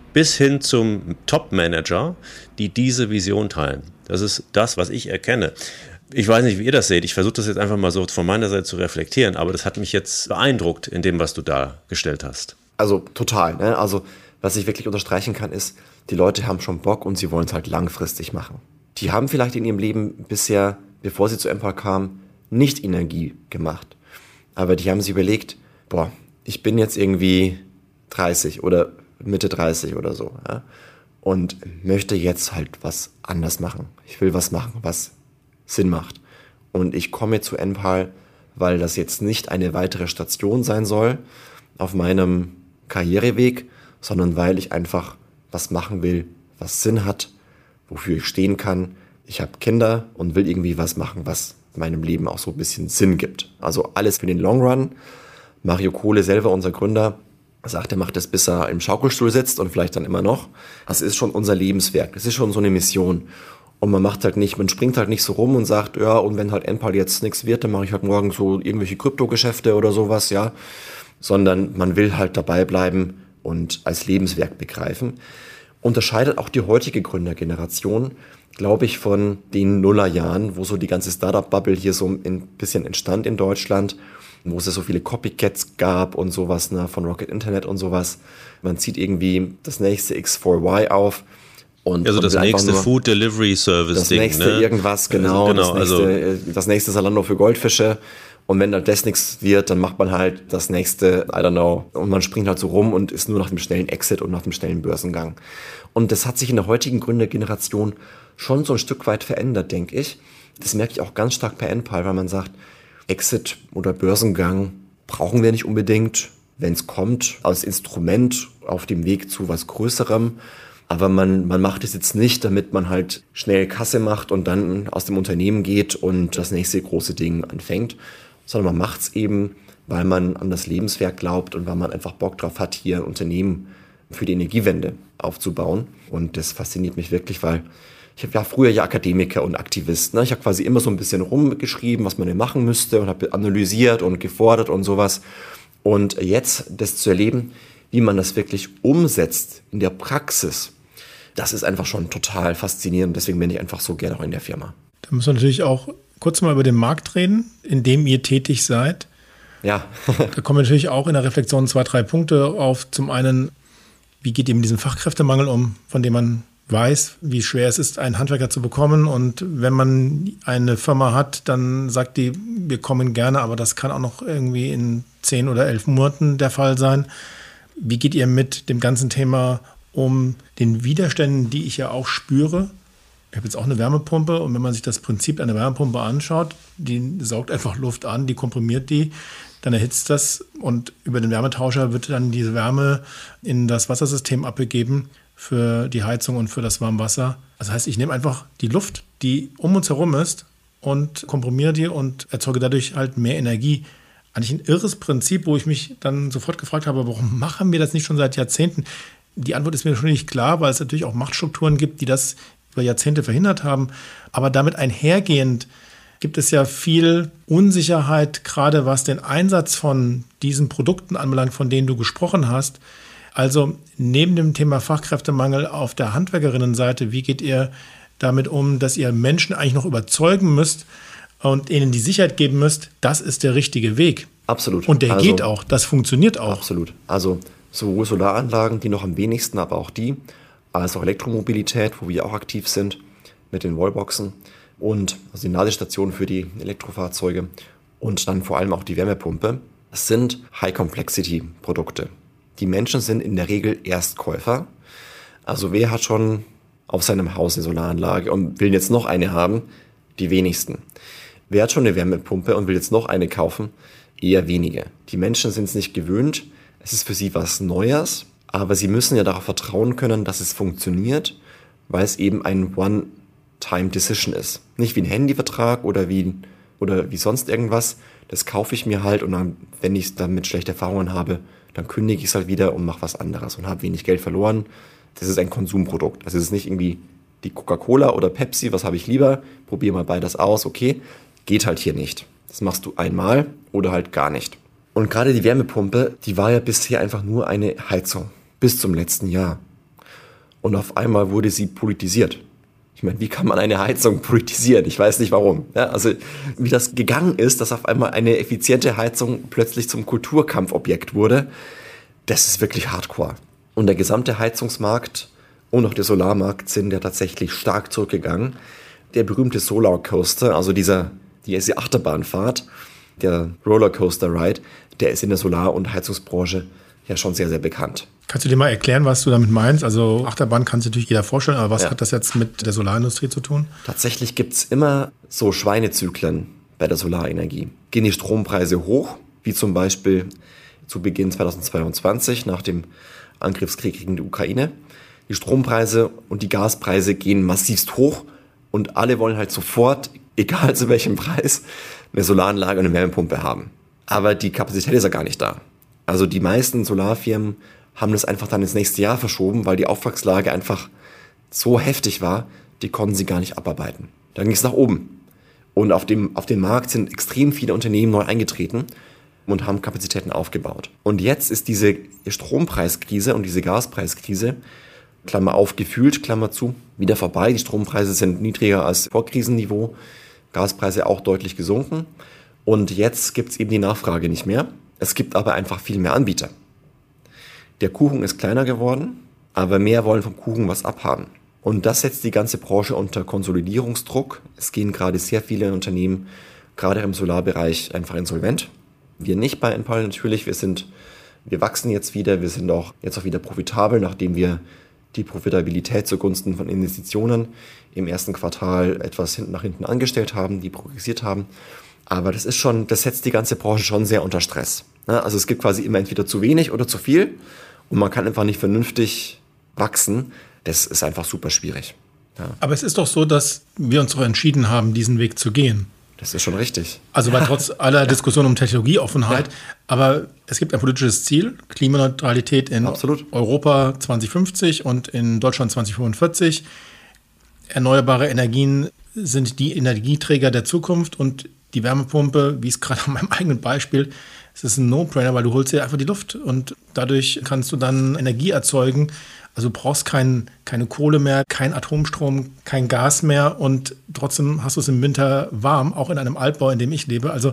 [SPEAKER 3] bis hin zum Top-Manager, die diese Vision teilen. Das ist das, was ich erkenne. Ich weiß nicht, wie ihr das seht. Ich versuche das jetzt einfach mal so von meiner Seite zu reflektieren, aber das hat mich jetzt beeindruckt in dem, was du dargestellt hast.
[SPEAKER 4] Also total. Ne? Also was ich wirklich unterstreichen kann, ist, die Leute haben schon Bock und sie wollen es halt langfristig machen. Die haben vielleicht in ihrem Leben bisher, bevor sie zu Empal kamen, nicht Energie gemacht. Aber die haben sich überlegt, ich bin jetzt irgendwie 30 oder Mitte 30 oder so, ja, und möchte jetzt halt was anders machen. Ich will was machen, was Sinn macht. Und ich komme zu Empal, weil das jetzt nicht eine weitere Station sein soll auf meinem Karriereweg, sondern weil ich einfach was machen will, was Sinn hat, wofür ich stehen kann. Ich habe Kinder und will irgendwie was machen, was meinem Leben auch so ein bisschen Sinn gibt. Also alles für den Long Run. Mario Kohle selber, unser Gründer, sagt, er macht das, bis er im Schaukelstuhl sitzt und vielleicht dann immer noch. Das ist schon unser Lebenswerk. Das ist schon so eine Mission. Und man springt halt nicht so rum und sagt, ja, und wenn halt Empal jetzt nichts wird, dann mache ich halt morgen so irgendwelche Kryptogeschäfte oder sowas, ja. Sondern man will halt dabei bleiben und als Lebenswerk begreifen. Unterscheidet auch die heutige Gründergeneration, glaube ich, von den Nullerjahren, wo so die ganze Startup-Bubble hier so ein bisschen entstand in Deutschland, wo es ja so viele Copycats gab und sowas, ne, von Rocket Internet und sowas. Man zieht irgendwie das nächste X4Y auf. Und
[SPEAKER 3] also das nächste Food Delivery Service Ding.
[SPEAKER 4] Das nächste irgendwas, genau. Das nächste Zalando für Goldfische. Und wenn halt das nichts wird, dann macht man halt das nächste, I don't know. Und man springt halt so rum und ist nur nach dem schnellen Exit und nach dem schnellen Börsengang. Und das hat sich in der heutigen Gründergeneration schon so ein Stück weit verändert, denke ich. Das merke ich auch ganz stark bei Empal, weil man sagt, Exit oder Börsengang brauchen wir nicht unbedingt, wenn es kommt, als Instrument auf dem Weg zu was Größerem. Aber man macht es jetzt nicht, damit man halt schnell Kasse macht und dann aus dem Unternehmen geht und das nächste große Ding anfängt, sondern man macht es eben, weil man an das Lebenswerk glaubt und weil man einfach Bock drauf hat, hier ein Unternehmen für die Energiewende aufzubauen. Und das fasziniert mich wirklich, weil ich war früher ja Akademiker und Aktivist. Ne? Ich habe quasi immer so ein bisschen rumgeschrieben, was man denn machen müsste und habe analysiert und gefordert und sowas. Und jetzt das zu erleben, wie man das wirklich umsetzt in der Praxis, das ist einfach schon total faszinierend. Deswegen bin ich einfach so gerne auch in der Firma.
[SPEAKER 2] Da müssen wir natürlich auch kurz mal über den Markt reden, in dem ihr tätig seid.
[SPEAKER 4] Ja.
[SPEAKER 2] Da kommen natürlich auch in der Reflexion 2, 3 Punkte auf. Zum einen, wie geht ihr mit diesem Fachkräftemangel um, von dem man weiß, wie schwer es ist, einen Handwerker zu bekommen. Und wenn man eine Firma hat, dann sagt die, wir kommen gerne, aber das kann auch noch irgendwie in 10 oder 11 Monaten der Fall sein. Wie geht ihr mit dem ganzen Thema um, den Widerständen, die ich ja auch spüre? Ich habe jetzt auch eine Wärmepumpe und wenn man sich das Prinzip einer Wärmepumpe anschaut, die saugt einfach Luft an, die komprimiert die, dann erhitzt das und über den Wärmetauscher wird dann diese Wärme in das Wassersystem abgegeben für die Heizung und für das Warmwasser. Das heißt, ich nehme einfach die Luft, die um uns herum ist und komprimiere die und erzeuge dadurch halt mehr Energie. Eigentlich ein irres Prinzip, wo ich mich dann sofort gefragt habe, warum machen wir das nicht schon seit Jahrzehnten? Die Antwort ist mir schon nicht klar, weil es natürlich auch Machtstrukturen gibt, die das über Jahrzehnte verhindert haben. Aber damit einhergehend gibt es ja viel Unsicherheit, gerade was den Einsatz von diesen Produkten anbelangt, von denen du gesprochen hast. Also neben dem Thema Fachkräftemangel auf der Handwerkerinnenseite, wie geht ihr damit um, dass ihr Menschen eigentlich noch überzeugen müsst und ihnen die Sicherheit geben müsst, das ist der richtige Weg?
[SPEAKER 4] Absolut.
[SPEAKER 2] Und der geht auch, das funktioniert auch.
[SPEAKER 4] Absolut. Also sowohl Solaranlagen, die noch am wenigsten, aber auch die, als auch Elektromobilität, wo wir auch aktiv sind mit den Wallboxen und also die Ladestationen für die Elektrofahrzeuge und dann vor allem auch die Wärmepumpe. Das sind High-Complexity-Produkte. Die Menschen sind in der Regel Erstkäufer. Also wer hat schon auf seinem Haus eine Solaranlage und will jetzt noch eine haben? Die wenigsten. Wer hat schon eine Wärmepumpe und will jetzt noch eine kaufen? Eher wenige. Die Menschen sind es nicht gewöhnt. Es ist für sie was Neues, aber sie müssen ja darauf vertrauen können, dass es funktioniert, weil es eben ein One-Time-Decision ist. Nicht wie ein Handyvertrag oder wie sonst irgendwas. Das kaufe ich mir halt und dann, wenn ich damit schlechte Erfahrungen habe, dann kündige ich es halt wieder und mache was anderes und habe wenig Geld verloren. Das ist ein Konsumprodukt. Das ist nicht irgendwie die Coca-Cola oder Pepsi, was habe ich lieber? Probier mal beides aus, okay. Geht halt hier nicht. Das machst du einmal oder halt gar nicht. Und gerade die Wärmepumpe, die war ja bisher einfach nur eine Heizung. Bis zum letzten Jahr. Und auf einmal wurde sie politisiert. Ich meine, wie kann man eine Heizung politisieren? Ich weiß nicht warum. Ja, also wie das gegangen ist, dass auf einmal eine effiziente Heizung plötzlich zum Kulturkampfobjekt wurde, das ist wirklich hardcore. Und der gesamte Heizungsmarkt und auch der Solarmarkt sind ja tatsächlich stark zurückgegangen. Der berühmte Solar Coaster, also diese Achterbahnfahrt, der Rollercoaster Ride, der ist in der Solar- und Heizungsbranche ja schon sehr, sehr bekannt.
[SPEAKER 2] Kannst du dir mal erklären, was du damit meinst? Also Achterbahn kann sich natürlich jeder vorstellen, aber was hat das jetzt mit der Solarindustrie zu tun?
[SPEAKER 4] Tatsächlich gibt es immer so Schweinezyklen bei der Solarenergie. Gehen die Strompreise hoch, wie zum Beispiel zu Beginn 2022 nach dem Angriffskrieg gegen die Ukraine. Die Strompreise und die Gaspreise gehen massivst hoch und alle wollen halt sofort, egal zu welchem Preis, eine Solaranlage und eine Wärmepumpe haben. Aber die Kapazität ist ja gar nicht da. Also die meisten Solarfirmen haben das einfach dann ins nächste Jahr verschoben, weil die Auftragslage einfach so heftig war, die konnten sie gar nicht abarbeiten. Dann ging es nach oben. Und auf dem Markt sind extrem viele Unternehmen neu eingetreten und haben Kapazitäten aufgebaut. Und jetzt ist diese Strompreiskrise und diese Gaspreiskrise, Klammer auf, gefühlt, Klammer zu, wieder vorbei. Die Strompreise sind niedriger als Vorkrisenniveau, Gaspreise auch deutlich gesunken. Und jetzt gibt es eben die Nachfrage nicht mehr. Es gibt aber einfach viel mehr Anbieter. Der Kuchen ist kleiner geworden, aber mehr wollen vom Kuchen was abhaben. Und das setzt die ganze Branche unter Konsolidierungsdruck. Es gehen gerade sehr viele Unternehmen, gerade im Solarbereich, einfach insolvent. Wir nicht bei Enpal natürlich. Wir wachsen jetzt wieder. Wir sind auch jetzt wieder profitabel, nachdem wir die Profitabilität zugunsten von Investitionen im ersten Quartal etwas nach hinten angestellt haben, die progressiert haben. Aber das setzt die ganze Branche schon sehr unter Stress. Also es gibt quasi immer entweder zu wenig oder zu viel und man kann einfach nicht vernünftig wachsen. Das ist einfach super schwierig. Ja.
[SPEAKER 2] Aber es ist doch so, dass wir uns doch entschieden haben, diesen Weg zu gehen.
[SPEAKER 4] Das ist schon richtig.
[SPEAKER 2] Also weil trotz aller Diskussion um Technologieoffenheit, aber es gibt ein politisches Ziel, Klimaneutralität in Europa 2050 und in Deutschland 2045. Erneuerbare Energien sind die Energieträger der Zukunft und die Wärmepumpe, wie es gerade an meinem eigenen Beispiel, es ist ein No-Brainer, weil du holst dir einfach die Luft und dadurch kannst du dann Energie erzeugen. Also du brauchst keine Kohle mehr, kein Atomstrom, kein Gas mehr und trotzdem hast du es im Winter warm, auch in einem Altbau, in dem ich lebe. Also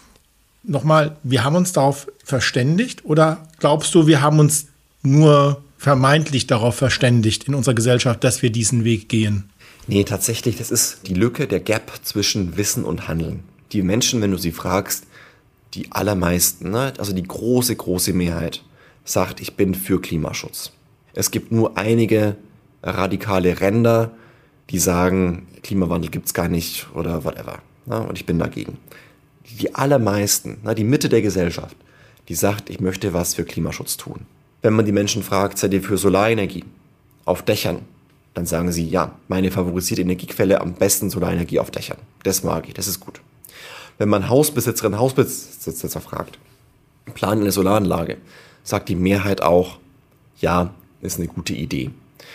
[SPEAKER 2] nochmal, wir haben uns darauf verständigt oder glaubst du, wir haben uns nur vermeintlich darauf verständigt in unserer Gesellschaft, dass wir diesen Weg gehen?
[SPEAKER 4] Nee, tatsächlich, das ist die Lücke, der Gap zwischen Wissen und Handeln. Die Menschen, wenn du sie fragst, die allermeisten, also die große, große Mehrheit, sagt, ich bin für Klimaschutz. Es gibt nur einige radikale Ränder, die sagen, Klimawandel gibt's gar nicht oder whatever. Und ich bin dagegen. Die allermeisten, die Mitte der Gesellschaft, die sagt, ich möchte was für Klimaschutz tun. Wenn man die Menschen fragt, seid ihr für Solarenergie auf Dächern? Dann sagen sie, ja, meine favorisierte Energiequelle am besten Solarenergie auf Dächern. Das mag ich, das ist gut. Wenn man Hausbesitzerinnen und Hausbesitzer fragt, planen eine Solaranlage, sagt die Mehrheit auch, ja, ist eine gute Idee.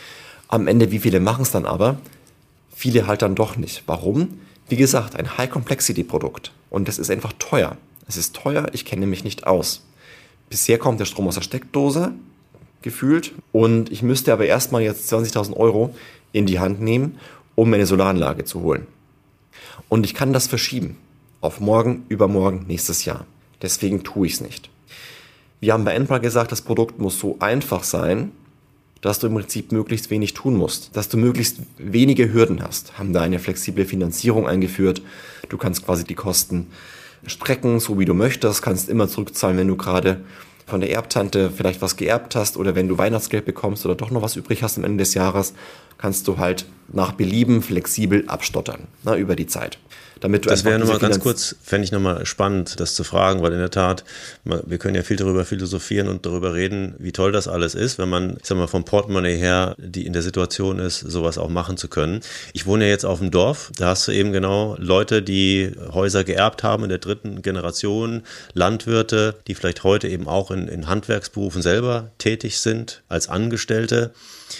[SPEAKER 4] Am Ende, wie viele machen es dann aber? Viele halt dann doch nicht. Warum? Wie gesagt, ein High-Complexity-Produkt. Und das ist einfach teuer. Es ist teuer, ich kenne mich nicht aus. Bisher kommt der Strom aus der Steckdose, gefühlt. Und ich müsste aber erstmal jetzt 20.000 € in die Hand nehmen, um mir eine Solaranlage zu holen. Und ich kann das verschieben. Auf morgen, übermorgen, nächstes Jahr. Deswegen tue ich es nicht. Wir haben bei Enpal gesagt, das Produkt muss so einfach sein, dass du im Prinzip möglichst wenig tun musst, dass du möglichst wenige Hürden hast. Haben da eine flexible Finanzierung eingeführt. Du kannst quasi die Kosten strecken, so wie du möchtest, kannst immer zurückzahlen, wenn du gerade von der Erbtante vielleicht was geerbt hast oder wenn du Weihnachtsgeld bekommst oder doch noch was übrig hast am Ende des Jahres, kannst du halt nach Belieben flexibel abstottern, über die Zeit. Damit du
[SPEAKER 3] das wäre nochmal ganz kurz, fände ich nochmal spannend, das zu fragen, weil in der Tat, wir können ja viel darüber philosophieren und darüber reden, wie toll das alles ist, wenn man, ich sag mal, vom Portemonnaie her, die in der Situation ist, sowas auch machen zu können. Ich wohne ja jetzt auf dem Dorf, da hast du eben genau Leute, die Häuser geerbt haben in der 3. Generation, Landwirte, die vielleicht heute eben auch in Handwerksberufen selber tätig sind, als Angestellte.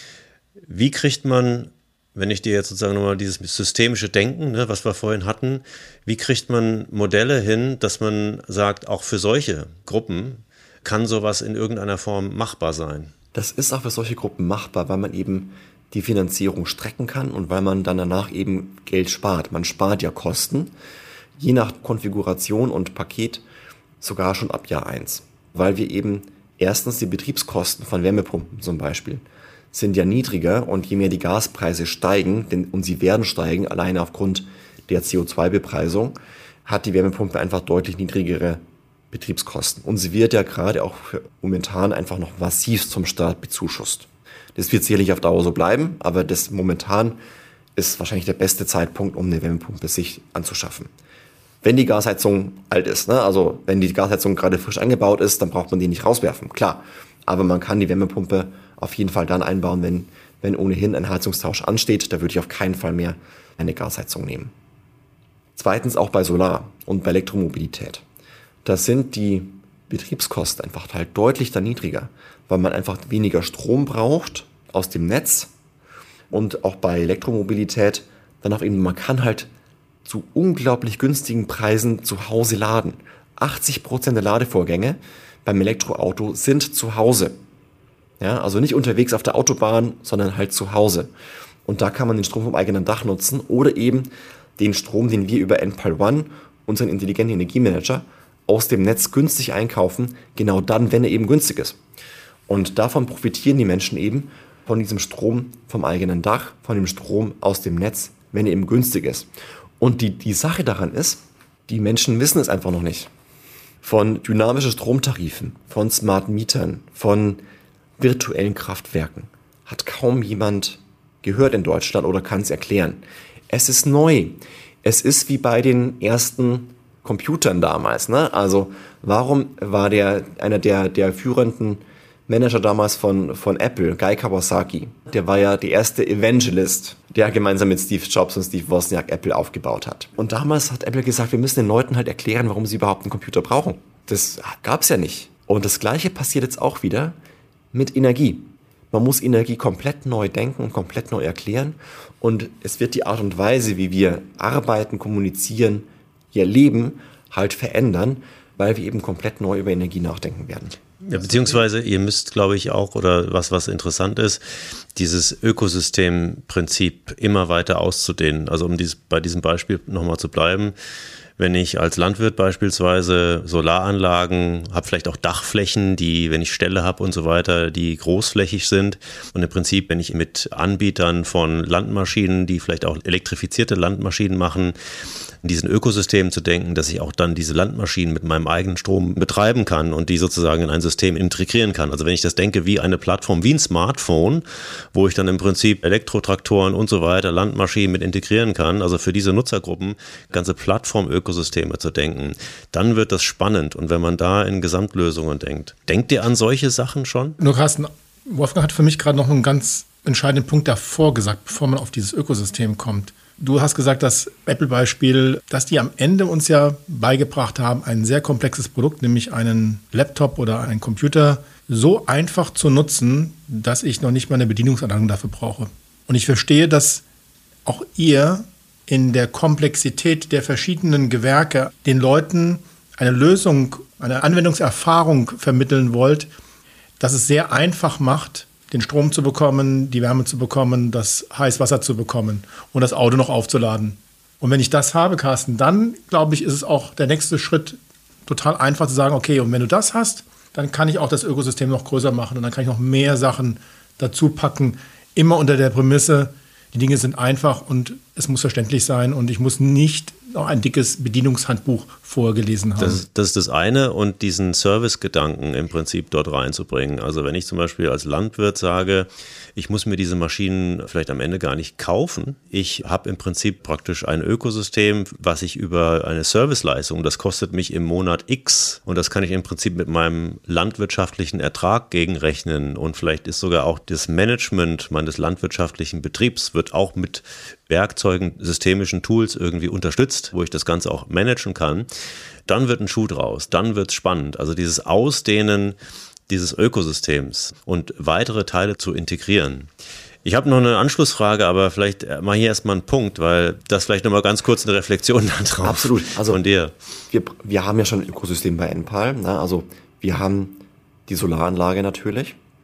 [SPEAKER 3] Wie kriegt man, wenn ich dir jetzt sozusagen nochmal dieses systemische Denken, was wir vorhin hatten, wie kriegt man Modelle hin, dass man sagt, auch für solche Gruppen kann sowas in irgendeiner Form machbar sein?
[SPEAKER 4] Das ist auch für solche Gruppen machbar, weil man eben die Finanzierung strecken kann und weil man dann danach eben Geld spart. Man spart ja Kosten, je nach Konfiguration und Paket sogar schon ab Jahr 1. Weil wir eben erstens die Betriebskosten von Wärmepumpen zum Beispiel sind ja niedriger und je mehr die Gaspreise steigen, und sie werden steigen, alleine aufgrund der CO2-Bepreisung, hat die Wärmepumpe einfach deutlich niedrigere Betriebskosten. Und sie wird ja gerade auch momentan einfach noch massiv zum Staat bezuschusst. Das wird sicherlich auf Dauer so bleiben, aber das momentan ist wahrscheinlich der beste Zeitpunkt, um eine Wärmepumpe sich anzuschaffen. Wenn die Gasheizung alt ist, also wenn die Gasheizung gerade frisch angebaut ist, dann braucht man die nicht rauswerfen, klar. Aber man kann die Wärmepumpe auf jeden Fall dann einbauen, wenn ohnehin ein Heizungstausch ansteht. Da würde ich auf keinen Fall mehr eine Gasheizung nehmen. Zweitens auch bei Solar und bei Elektromobilität. Da sind die Betriebskosten einfach halt deutlich dann niedriger, weil man einfach weniger Strom braucht aus dem Netz. Und auch bei Elektromobilität dann auch eben, man kann halt zu unglaublich günstigen Preisen zu Hause laden. 80% der Ladevorgänge beim Elektroauto sind zu Hause. Ja, also nicht unterwegs auf der Autobahn, sondern halt zu Hause. Und da kann man den Strom vom eigenen Dach nutzen oder eben den Strom, den wir über Enpal One, unseren intelligenten Energiemanager, aus dem Netz günstig einkaufen, genau dann, wenn er eben günstig ist. Und davon profitieren die Menschen eben von diesem Strom vom eigenen Dach, von dem Strom aus dem Netz, wenn er eben günstig ist. Und die Sache daran ist, die Menschen wissen es einfach noch nicht. Von dynamischen Stromtarifen, von Smart Mietern, von virtuellen Kraftwerken hat kaum jemand gehört in Deutschland oder kann es erklären. Es ist neu. Es ist wie bei den ersten Computern damals. Also warum war einer der führenden Manager damals von Apple, Guy Kawasaki, der war ja der erste Evangelist, der gemeinsam mit Steve Jobs und Steve Wozniak Apple aufgebaut hat. Und damals hat Apple gesagt, wir müssen den Leuten halt erklären, warum sie überhaupt einen Computer brauchen. Das gab es ja nicht. Und das Gleiche passiert jetzt auch wieder mit Energie. Man muss Energie komplett neu denken und komplett neu erklären. Und es wird die Art und Weise, wie wir arbeiten, kommunizieren, ihr Leben halt verändern, weil wir eben komplett neu über Energie nachdenken werden.
[SPEAKER 3] Ja, beziehungsweise ihr müsst, glaube ich, auch, oder was interessant ist, dieses Ökosystemprinzip immer weiter auszudehnen. Also bei diesem Beispiel nochmal zu bleiben, wenn ich als Landwirt beispielsweise Solaranlagen habe, vielleicht auch Dachflächen, die, wenn ich Ställe habe und so weiter, die großflächig sind. Und im Prinzip, wenn ich mit Anbietern von Landmaschinen, die vielleicht auch elektrifizierte Landmaschinen machen, in diesen Ökosystemen zu denken, dass ich auch dann diese Landmaschinen mit meinem eigenen Strom betreiben kann und die sozusagen in ein System integrieren kann. Also wenn ich das denke wie eine Plattform, wie ein Smartphone, wo ich dann im Prinzip Elektrotraktoren und so weiter, Landmaschinen mit integrieren kann, also für diese Nutzergruppen ganze Plattform-Ökosysteme zu denken, dann wird das spannend. Und wenn man da in Gesamtlösungen denkt ihr an solche Sachen schon?
[SPEAKER 2] Nur Carsten, Wolfgang hat für mich gerade noch einen ganz entscheidenden Punkt davor gesagt, bevor man auf dieses Ökosystem kommt. Du hast gesagt, das Apple-Beispiel, dass die am Ende uns ja beigebracht haben, ein sehr komplexes Produkt, nämlich einen Laptop oder einen Computer, so einfach zu nutzen, dass ich noch nicht mal eine Bedienungsanleitung dafür brauche. Und ich verstehe, dass auch ihr in der Komplexität der verschiedenen Gewerke den Leuten eine Lösung, eine Anwendungserfahrung vermitteln wollt, dass es sehr einfach macht, den Strom zu bekommen, die Wärme zu bekommen, das Heißwasser zu bekommen und das Auto noch aufzuladen. Und wenn ich das habe, Carsten, dann, glaube ich, ist es auch der nächste Schritt total einfach zu sagen, okay, und wenn du das hast, dann kann ich auch das Ökosystem noch größer machen und dann kann ich noch mehr Sachen dazu packen, immer unter der Prämisse, die Dinge sind einfach und es muss verständlich sein und ich muss nicht noch ein dickes Bedienungshandbuch vorgelesen haben.
[SPEAKER 3] Das ist das eine und diesen Servicegedanken im Prinzip dort reinzubringen. Also wenn ich zum Beispiel als Landwirt sage, ich muss mir diese Maschinen vielleicht am Ende gar nicht kaufen. Ich habe im Prinzip praktisch ein Ökosystem, was ich über eine Serviceleistung, das kostet mich im Monat X und das kann ich im Prinzip mit meinem landwirtschaftlichen Ertrag gegenrechnen und vielleicht ist sogar auch das Management meines landwirtschaftlichen Betriebs wird auch mit Werkzeugen, systemischen Tools irgendwie unterstützt, wo ich das Ganze auch managen kann, dann wird ein Schuh draus, dann wird es spannend. Also dieses Ausdehnen dieses Ökosystems und weitere Teile zu integrieren. Ich habe noch eine Anschlussfrage, aber vielleicht mache ich erstmal einen Punkt, weil das vielleicht nochmal ganz kurz eine Reflexion darauf.
[SPEAKER 4] Absolut. Also
[SPEAKER 3] von dir.
[SPEAKER 4] Wir haben ja schon ein Ökosystem bei Enpal. Also wir haben die Solaranlage natürlich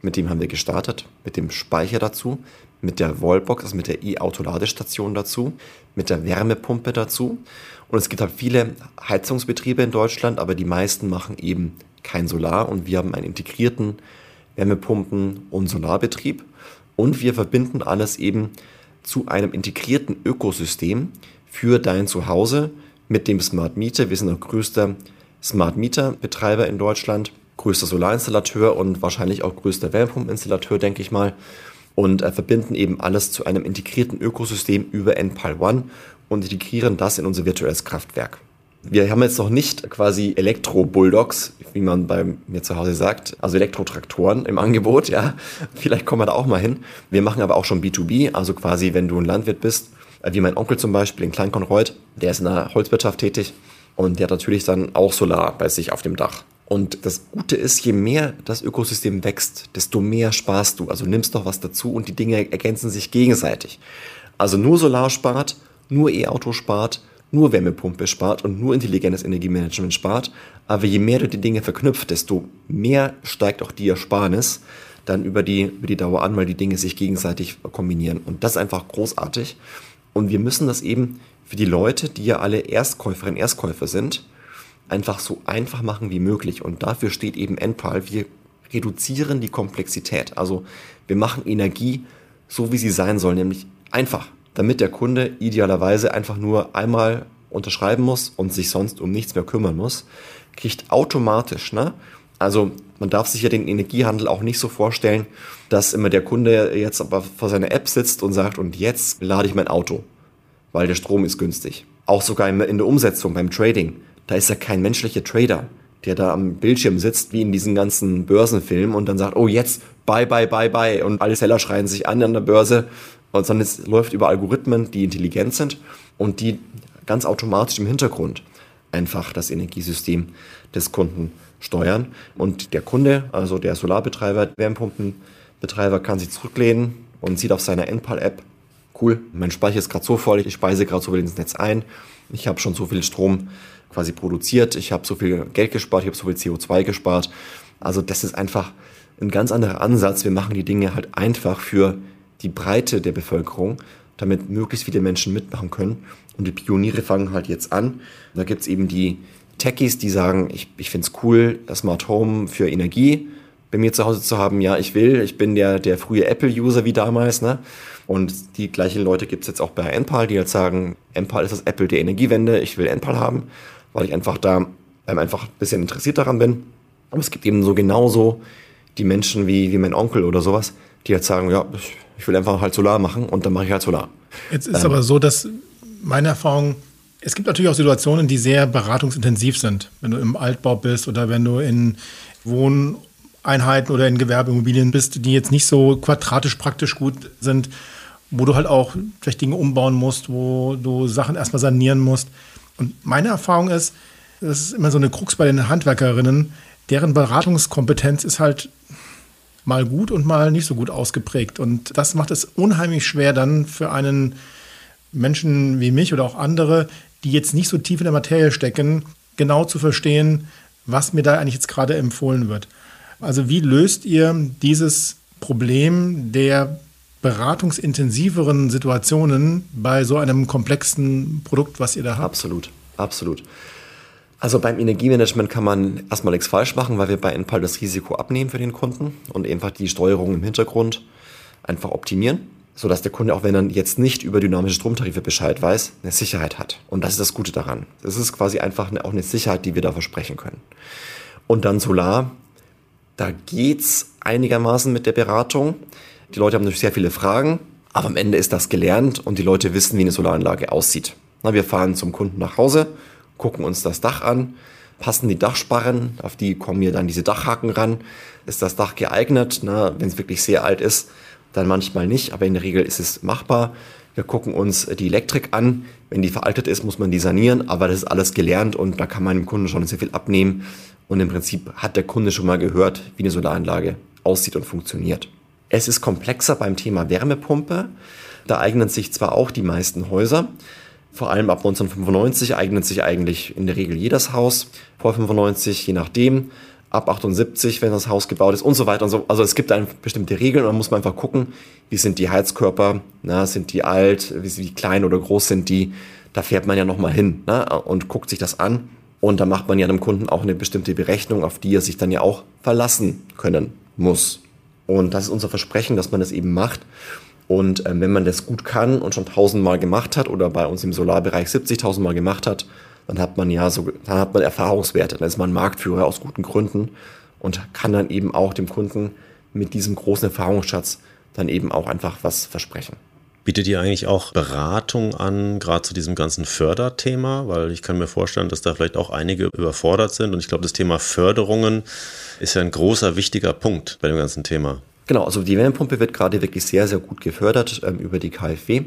[SPEAKER 4] mit dem haben wir gestartet, mit dem Speicher dazu, mit der Wallbox, also mit der E-Auto-Ladestation dazu, mit der Wärmepumpe dazu. Und es gibt halt viele Heizungsbetriebe in Deutschland, aber die meisten machen eben kein Solar und wir haben einen integrierten Wärmepumpen- und Solarbetrieb und wir verbinden alles eben zu einem integrierten Ökosystem für dein Zuhause mit dem Smart Meter. Wir sind der größte Smart Meter Betreiber in Deutschland, größter Solarinstallateur und wahrscheinlich auch größter Wärmepumpeninstallateur, denke ich mal. Und verbinden eben alles zu einem integrierten Ökosystem über Enpal One und integrieren das in unser virtuelles Kraftwerk. Wir haben jetzt noch nicht quasi Elektro-Bulldogs, wie man bei mir zu Hause sagt, also Elektrotraktoren im Angebot, ja. Vielleicht kommen wir da auch mal hin. Wir machen aber auch schon B2B, also quasi, wenn du ein Landwirt bist, wie mein Onkel zum Beispiel in Kleinkonreuth, der ist in der Holzwirtschaft tätig und der hat natürlich dann auch Solar bei sich auf dem Dach. Und das Gute ist, je mehr das Ökosystem wächst, desto mehr sparst du. Also nimmst doch was dazu und die Dinge ergänzen sich gegenseitig. Also nur Solar spart, nur E-Auto spart, nur Wärmepumpe spart und nur intelligentes Energiemanagement spart. Aber je mehr du die Dinge verknüpft, desto mehr steigt auch die Ersparnis dann über die Dauer an, weil die Dinge sich gegenseitig kombinieren. Und das ist einfach großartig. Und wir müssen das eben für die Leute, die ja alle Erstkäuferinnen, Erstkäufer sind, einfach so einfach machen wie möglich. Und dafür steht eben Enpal. Wir reduzieren die Komplexität. Also wir machen Energie so, wie sie sein soll, nämlich einfach, damit der Kunde idealerweise einfach nur einmal unterschreiben muss und sich sonst um nichts mehr kümmern muss, kriegt automatisch, Also man darf sich ja den Energiehandel auch nicht so vorstellen, dass immer der Kunde jetzt aber vor seiner App sitzt und sagt, und jetzt lade ich mein Auto, weil der Strom ist günstig. Auch sogar in der Umsetzung, beim Trading, da ist ja kein menschlicher Trader, der da am Bildschirm sitzt, wie in diesen ganzen Börsenfilmen und dann sagt, oh jetzt, buy, und alle Seller schreien sich an der Börse, sondern es läuft über Algorithmen, die intelligent sind und die ganz automatisch im Hintergrund einfach das Energiesystem des Kunden steuern. Und der Kunde, also der Solarbetreiber, Wärmepumpenbetreiber, kann sich zurücklehnen und sieht auf seiner Enpal-App, cool, mein Speicher ist gerade so voll, ich speise gerade so viel ins Netz ein, ich habe schon so viel Strom quasi produziert, ich habe so viel Geld gespart, ich habe so viel CO2 gespart. Also das ist einfach ein ganz anderer Ansatz. Wir machen die Dinge halt einfach für die Breite der Bevölkerung, damit möglichst viele Menschen mitmachen können. Und die Pioniere fangen halt jetzt an. Da gibt es eben die Techies, die sagen, ich finde es cool, das Smart Home für Energie bei mir zu Hause zu haben. Ja, ich bin der frühe Apple-User wie damals. Und die gleichen Leute gibt es jetzt auch bei Enpal, die halt sagen, Enpal ist das Apple der Energiewende, ich will Enpal haben, weil ich einfach ein bisschen interessiert daran bin. Aber es gibt eben so genauso die Menschen wie mein Onkel oder sowas, die halt sagen, ja, ich will einfach halt Solar machen und dann mache ich halt Solar.
[SPEAKER 2] Jetzt ist aber so, dass meine Erfahrung, es gibt natürlich auch Situationen, die sehr beratungsintensiv sind. Wenn du im Altbau bist oder wenn du in Wohneinheiten oder in Gewerbeimmobilien bist, die jetzt nicht so quadratisch praktisch gut sind, wo du halt auch vielleicht Dinge umbauen musst, wo du Sachen erstmal sanieren musst. Und meine Erfahrung ist, das ist immer so eine Krux bei den Handwerkerinnen, deren Beratungskompetenz ist halt mal gut und mal nicht so gut ausgeprägt. Und das macht es unheimlich schwer dann für einen Menschen wie mich oder auch andere, die jetzt nicht so tief in der Materie stecken, genau zu verstehen, was mir da eigentlich jetzt gerade empfohlen wird. Also wie löst ihr dieses Problem der beratungsintensiveren Situationen bei so einem komplexen Produkt, was ihr da habt?
[SPEAKER 4] Absolut. Also beim Energiemanagement kann man erstmal nichts falsch machen, weil wir bei Enpal das Risiko abnehmen für den Kunden und einfach die Steuerung im Hintergrund einfach optimieren, sodass der Kunde, auch wenn er jetzt nicht über dynamische Stromtarife Bescheid weiß, eine Sicherheit hat. Und das ist das Gute daran. Das ist quasi einfach auch eine Sicherheit, die wir da versprechen können. Und dann Solar, da geht's einigermaßen mit der Beratung. Die Leute haben natürlich sehr viele Fragen, aber am Ende ist das gelernt und die Leute wissen, wie eine Solaranlage aussieht. Wir fahren zum Kunden nach Hause, gucken uns das Dach an, passen die Dachsparren, auf die kommen hier dann diese Dachhaken ran. Ist das Dach geeignet? Wenn es wirklich sehr alt ist, dann manchmal nicht, aber in der Regel ist es machbar. Wir gucken uns die Elektrik an. Wenn die veraltet ist, muss man die sanieren, aber das ist alles gelernt und da kann man dem Kunden schon sehr viel abnehmen. Und im Prinzip hat der Kunde schon mal gehört, wie eine Solaranlage aussieht und funktioniert. Es ist komplexer beim Thema Wärmepumpe. Da eignen sich zwar auch die meisten Häuser, vor allem ab 1995 eignet sich eigentlich in der Regel jedes Haus, vor 95 je nachdem. ab 78, wenn das Haus gebaut ist und so weiter und so. Also es gibt dann bestimmte Regeln und dann muss man einfach gucken, wie sind die Heizkörper, sind die alt, wie klein oder groß sind die. Da fährt man ja nochmal hin und guckt sich das an. Und da macht man ja dem Kunden auch eine bestimmte Berechnung, auf die er sich dann ja auch verlassen können muss. Und das ist unser Versprechen, dass man das eben macht. Und wenn man das gut kann und schon 1000-mal gemacht hat oder bei uns im Solarbereich 70.000-mal gemacht hat, dann hat man Erfahrungswerte. Dann ist man Marktführer aus guten Gründen und kann dann eben auch dem Kunden mit diesem großen Erfahrungsschatz dann eben auch einfach was versprechen.
[SPEAKER 3] Bietet ihr eigentlich auch Beratung an, gerade zu diesem ganzen Förderthema? Weil ich kann mir vorstellen, dass da vielleicht auch einige überfordert sind. Und ich glaube, das Thema Förderungen ist ja ein großer, wichtiger Punkt bei dem ganzen Thema.
[SPEAKER 4] Genau, also die Wärmepumpe wird gerade wirklich sehr, sehr gut gefördert über die KfW.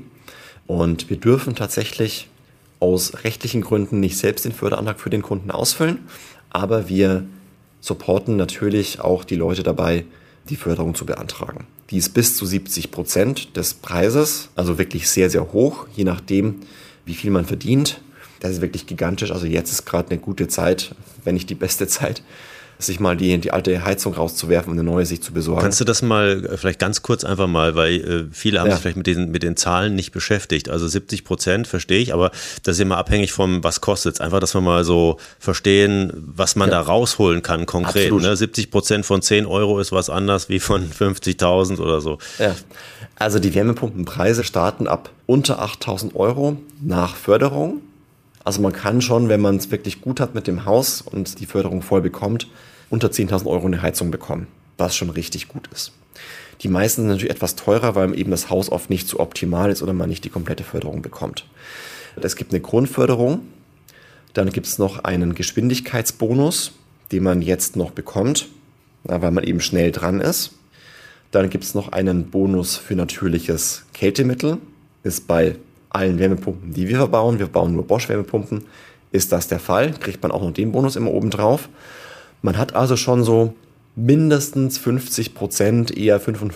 [SPEAKER 4] Und wir dürfen tatsächlich aus rechtlichen Gründen nicht selbst den Förderantrag für den Kunden ausfüllen. Aber wir supporten natürlich auch die Leute dabei, die Förderung zu beantragen. Die ist bis zu 70% des Preises, also wirklich sehr, sehr hoch, je nachdem, wie viel man verdient. Das ist wirklich gigantisch. Also jetzt ist gerade eine gute Zeit, wenn nicht die beste Zeit, sich mal die alte Heizung rauszuwerfen und eine neue sich zu besorgen.
[SPEAKER 3] Kannst du das mal vielleicht ganz kurz einfach mal, weil viele haben sich vielleicht mit den Zahlen nicht beschäftigt. Also 70% verstehe ich, aber das ist immer abhängig vom, was kostet es. Einfach, dass wir mal so verstehen, was man da rausholen kann konkret. Ne? 70% von 10 Euro ist was anders wie von 50.000 oder so.
[SPEAKER 4] Ja, also die Wärmepumpenpreise starten ab unter 8.000 Euro nach Förderung. Also man kann schon, wenn man es wirklich gut hat mit dem Haus und die Förderung voll bekommt, unter 10.000 Euro eine Heizung bekommen, was schon richtig gut ist. Die meisten sind natürlich etwas teurer, weil eben das Haus oft nicht so optimal ist oder man nicht die komplette Förderung bekommt. Es gibt eine Grundförderung, dann gibt es noch einen Geschwindigkeitsbonus, den man jetzt noch bekommt, weil man eben schnell dran ist. Dann gibt es noch einen Bonus für natürliches Kältemittel, ist bei allen Wärmepumpen, die wir bauen nur Bosch-Wärmepumpen, ist das der Fall, kriegt man auch noch den Bonus immer oben drauf. Man hat also schon so mindestens 50%, eher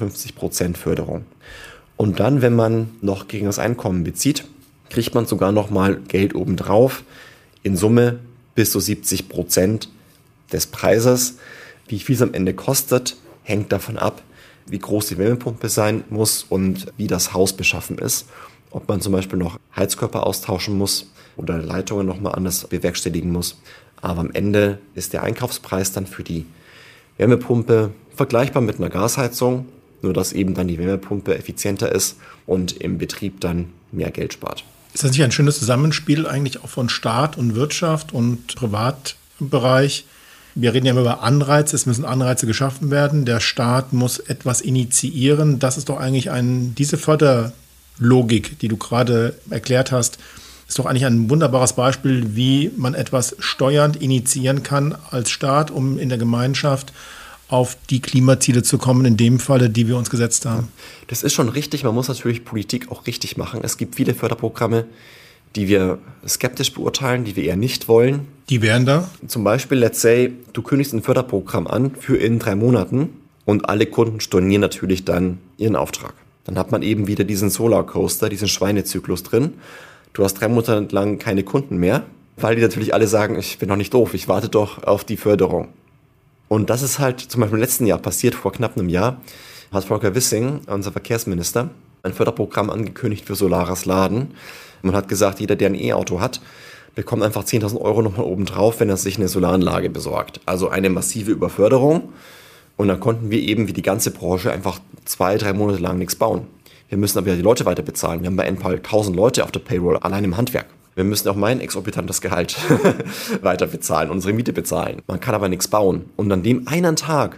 [SPEAKER 4] 55% Förderung. Und dann, wenn man noch geringeres Einkommen bezieht, kriegt man sogar noch mal Geld obendrauf, in Summe bis zu 70% des Preises. Wie viel es am Ende kostet, hängt davon ab, wie groß die Wärmepumpe sein muss und wie das Haus beschaffen ist. Ob man zum Beispiel noch Heizkörper austauschen muss oder Leitungen nochmal anders bewerkstelligen muss. Aber am Ende ist der Einkaufspreis dann für die Wärmepumpe vergleichbar mit einer Gasheizung, nur dass eben dann die Wärmepumpe effizienter ist und im Betrieb dann mehr Geld spart.
[SPEAKER 2] Ist das nicht ein schönes Zusammenspiel eigentlich auch von Staat und Wirtschaft und Privatbereich? Wir reden ja immer über Anreize, es müssen Anreize geschaffen werden, der Staat muss etwas initiieren. Das ist doch eigentlich diese Förderlogik, die du gerade erklärt hast, ist doch eigentlich ein wunderbares Beispiel, wie man etwas steuernd initiieren kann als Staat, um in der Gemeinschaft auf die Klimaziele zu kommen, in dem Falle, die wir uns gesetzt haben.
[SPEAKER 4] Das ist schon richtig. Man muss natürlich Politik auch richtig machen. Es gibt viele Förderprogramme, die wir skeptisch beurteilen, die wir eher nicht wollen.
[SPEAKER 2] Die wären da?
[SPEAKER 4] Zum Beispiel, let's say, du kündigst ein Förderprogramm an für in 3 Monaten und alle Kunden stornieren natürlich dann ihren Auftrag. Dann hat man eben wieder diesen Solarcoaster, diesen Schweinezyklus drin. Du hast 3 Monate lang keine Kunden mehr, weil die natürlich alle sagen, ich bin doch nicht doof, ich warte doch auf die Förderung. Und das ist halt zum Beispiel im letzten Jahr passiert, vor knapp einem Jahr, hat Volker Wissing, unser Verkehrsminister, ein Förderprogramm angekündigt für solares Laden. Man hat gesagt, jeder, der ein E-Auto hat, bekommt einfach 10.000 Euro nochmal obendrauf, wenn er sich eine Solaranlage besorgt. Also eine massive Überförderung. Und dann konnten wir eben wie die ganze Branche einfach 2-3 Monate lang nichts bauen. Wir müssen aber ja die Leute weiter bezahlen. Wir haben bei Enpal 1.000 Leute auf der Payroll, allein im Handwerk. Wir müssen auch mein exorbitantes Gehalt weiter bezahlen, unsere Miete bezahlen. Man kann aber nichts bauen. Und an dem einen Tag,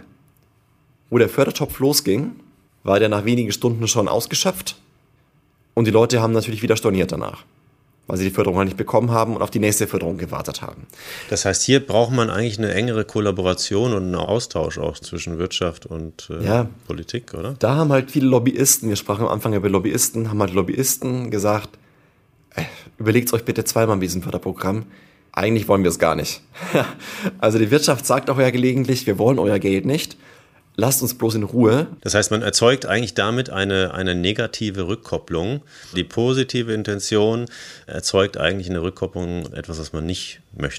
[SPEAKER 4] wo der Fördertopf losging, war der nach wenigen Stunden schon ausgeschöpft. Und die Leute haben natürlich wieder storniert danach, weil sie die Förderung halt nicht bekommen haben und auf die nächste Förderung gewartet haben.
[SPEAKER 3] Das heißt, hier braucht man eigentlich eine engere Kollaboration und einen Austausch auch zwischen Wirtschaft und Politik, oder?
[SPEAKER 4] Da haben halt viele Lobbyisten, wir sprachen am Anfang über Lobbyisten, haben halt Lobbyisten gesagt, überlegt euch bitte zweimal mit diesem Förderprogramm. Eigentlich wollen wir es gar nicht. Also die Wirtschaft sagt auch ja gelegentlich, wir wollen euer Geld nicht. Lasst uns bloß in Ruhe.
[SPEAKER 3] Das heißt, man erzeugt eigentlich damit eine negative Rückkopplung. Die positive Intention erzeugt eigentlich eine Rückkopplung, etwas, was man nicht möchte.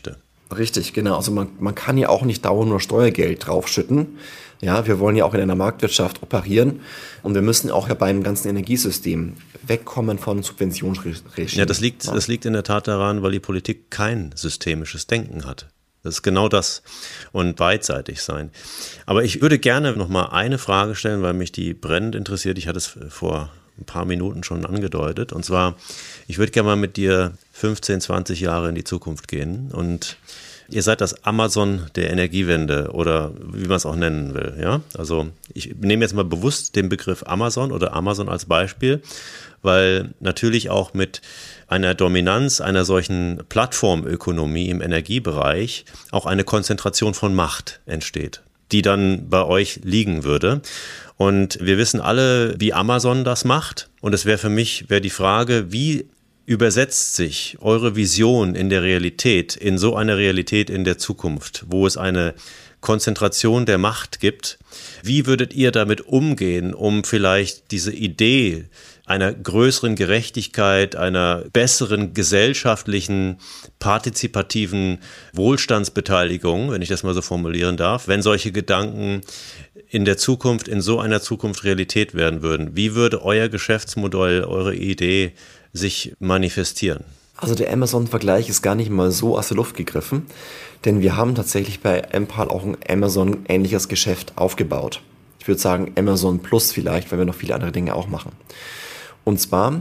[SPEAKER 4] Richtig, genau. Also man kann ja auch nicht dauernd nur Steuergeld draufschütten. Ja, wir wollen ja auch in einer Marktwirtschaft operieren und wir müssen auch ja beim ganzen Energiesystem wegkommen von Subventionsregimen.
[SPEAKER 3] Ja, das liegt in der Tat daran, weil die Politik kein systemisches Denken hat. Das ist genau das und beidseitig sein. Aber ich würde gerne noch mal eine Frage stellen, weil mich die brennend interessiert. Ich hatte es vor ein paar Minuten schon angedeutet. Und zwar, ich würde gerne mal mit dir 15, 20 Jahre in die Zukunft gehen. Und ihr seid das Amazon der Energiewende oder wie man es auch nennen will. Ja? Also ich nehme jetzt mal bewusst den Begriff Amazon oder Amazon als Beispiel, weil natürlich auch mit einer Dominanz einer solchen Plattformökonomie im Energiebereich auch eine Konzentration von Macht entsteht, die dann bei euch liegen würde. Und wir wissen alle, wie Amazon das macht. Und es wäre die Frage, wie übersetzt sich eure Vision in der Realität, in so eine Realität in der Zukunft, wo es eine Konzentration der Macht gibt? Wie würdet ihr damit umgehen, um vielleicht diese Idee einer größeren Gerechtigkeit, einer besseren gesellschaftlichen, partizipativen Wohlstandsbeteiligung, wenn ich das mal so formulieren darf, wenn solche Gedanken in der Zukunft, in so einer Zukunft Realität werden würden? Wie würde euer Geschäftsmodell, eure Idee sich manifestieren?
[SPEAKER 4] Also der Amazon-Vergleich ist gar nicht mal so aus der Luft gegriffen, denn wir haben tatsächlich bei Enpal auch ein Amazon-ähnliches Geschäft aufgebaut. Ich würde sagen Amazon Plus vielleicht, weil wir noch viele andere Dinge auch machen. Und zwar,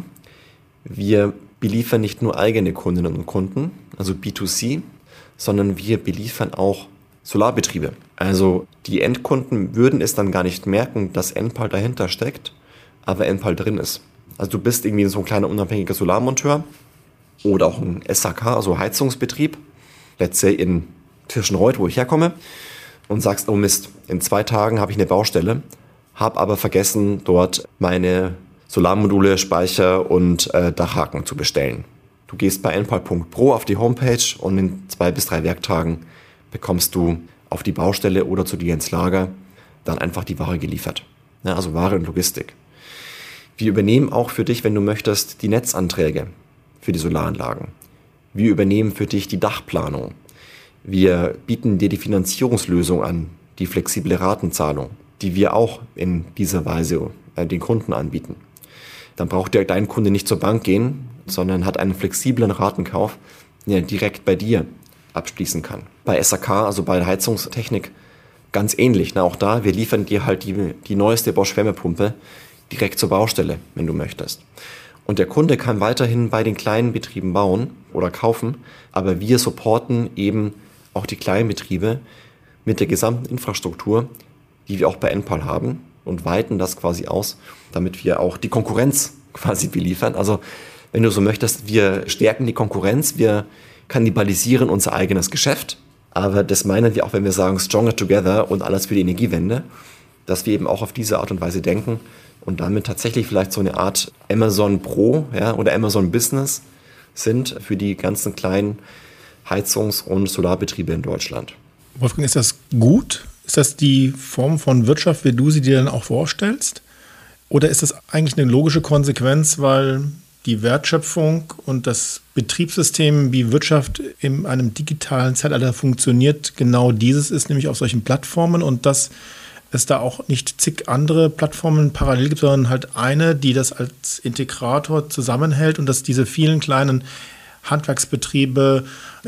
[SPEAKER 4] wir beliefern nicht nur eigene Kundinnen und Kunden, also B2C, sondern wir beliefern auch Solarbetriebe. Also die Endkunden würden es dann gar nicht merken, dass Enpal dahinter steckt, aber Enpal drin ist. Also du bist irgendwie so ein kleiner unabhängiger Solarmonteur oder auch ein SHK, also Heizungsbetrieb, let's say in Tirschenreuth, wo ich herkomme, und sagst, oh Mist, in 2 Tagen habe ich eine Baustelle, habe aber vergessen, dort meine Solarmodule, Speicher und Dachhaken zu bestellen. Du gehst bei enpal.pro auf die Homepage und in 2 bis 3 Werktagen bekommst du auf die Baustelle oder zu dir ins Lager dann einfach die Ware geliefert. Ja, also Ware und Logistik. Wir übernehmen auch für dich, wenn du möchtest, die Netzanträge für die Solaranlagen. Wir übernehmen für dich die Dachplanung. Wir bieten dir die Finanzierungslösung an, die flexible Ratenzahlung, die wir auch in dieser Weise den Kunden anbieten. Dann braucht dein Kunde nicht zur Bank gehen, sondern hat einen flexiblen Ratenkauf, den er direkt bei dir abschließen kann. Bei SHK, also bei der Heizungstechnik, ganz ähnlich. Auch da, wir liefern dir halt die neueste Bosch-Wärmepumpe direkt zur Baustelle, wenn du möchtest. Und der Kunde kann weiterhin bei den kleinen Betrieben bauen oder kaufen, aber wir supporten eben auch die kleinen Betriebe mit der gesamten Infrastruktur, die wir auch bei Enpal haben und weiten das quasi aus, damit wir auch die Konkurrenz quasi beliefern. Also wenn du so möchtest, wir stärken die Konkurrenz, wir kannibalisieren unser eigenes Geschäft, aber das meinen wir auch, wenn wir sagen Stronger Together und alles für die Energiewende, dass wir eben auch auf diese Art und Weise denken und damit tatsächlich vielleicht so eine Art Amazon Pro, ja, oder Amazon Business sind für die ganzen kleinen Heizungs- und Solarbetriebe in Deutschland.
[SPEAKER 2] Wolfgang, ist das gut? Ist das die Form von Wirtschaft, wie du sie dir dann auch vorstellst? Oder ist das eigentlich eine logische Konsequenz, weil die Wertschöpfung und das Betriebssystem, wie Wirtschaft in einem digitalen Zeitalter funktioniert, genau dieses ist, nämlich auf solchen Plattformen, und dass es da auch nicht zig andere Plattformen parallel gibt, sondern halt eine, die das als Integrator zusammenhält, und dass diese vielen kleinen Handwerksbetriebe,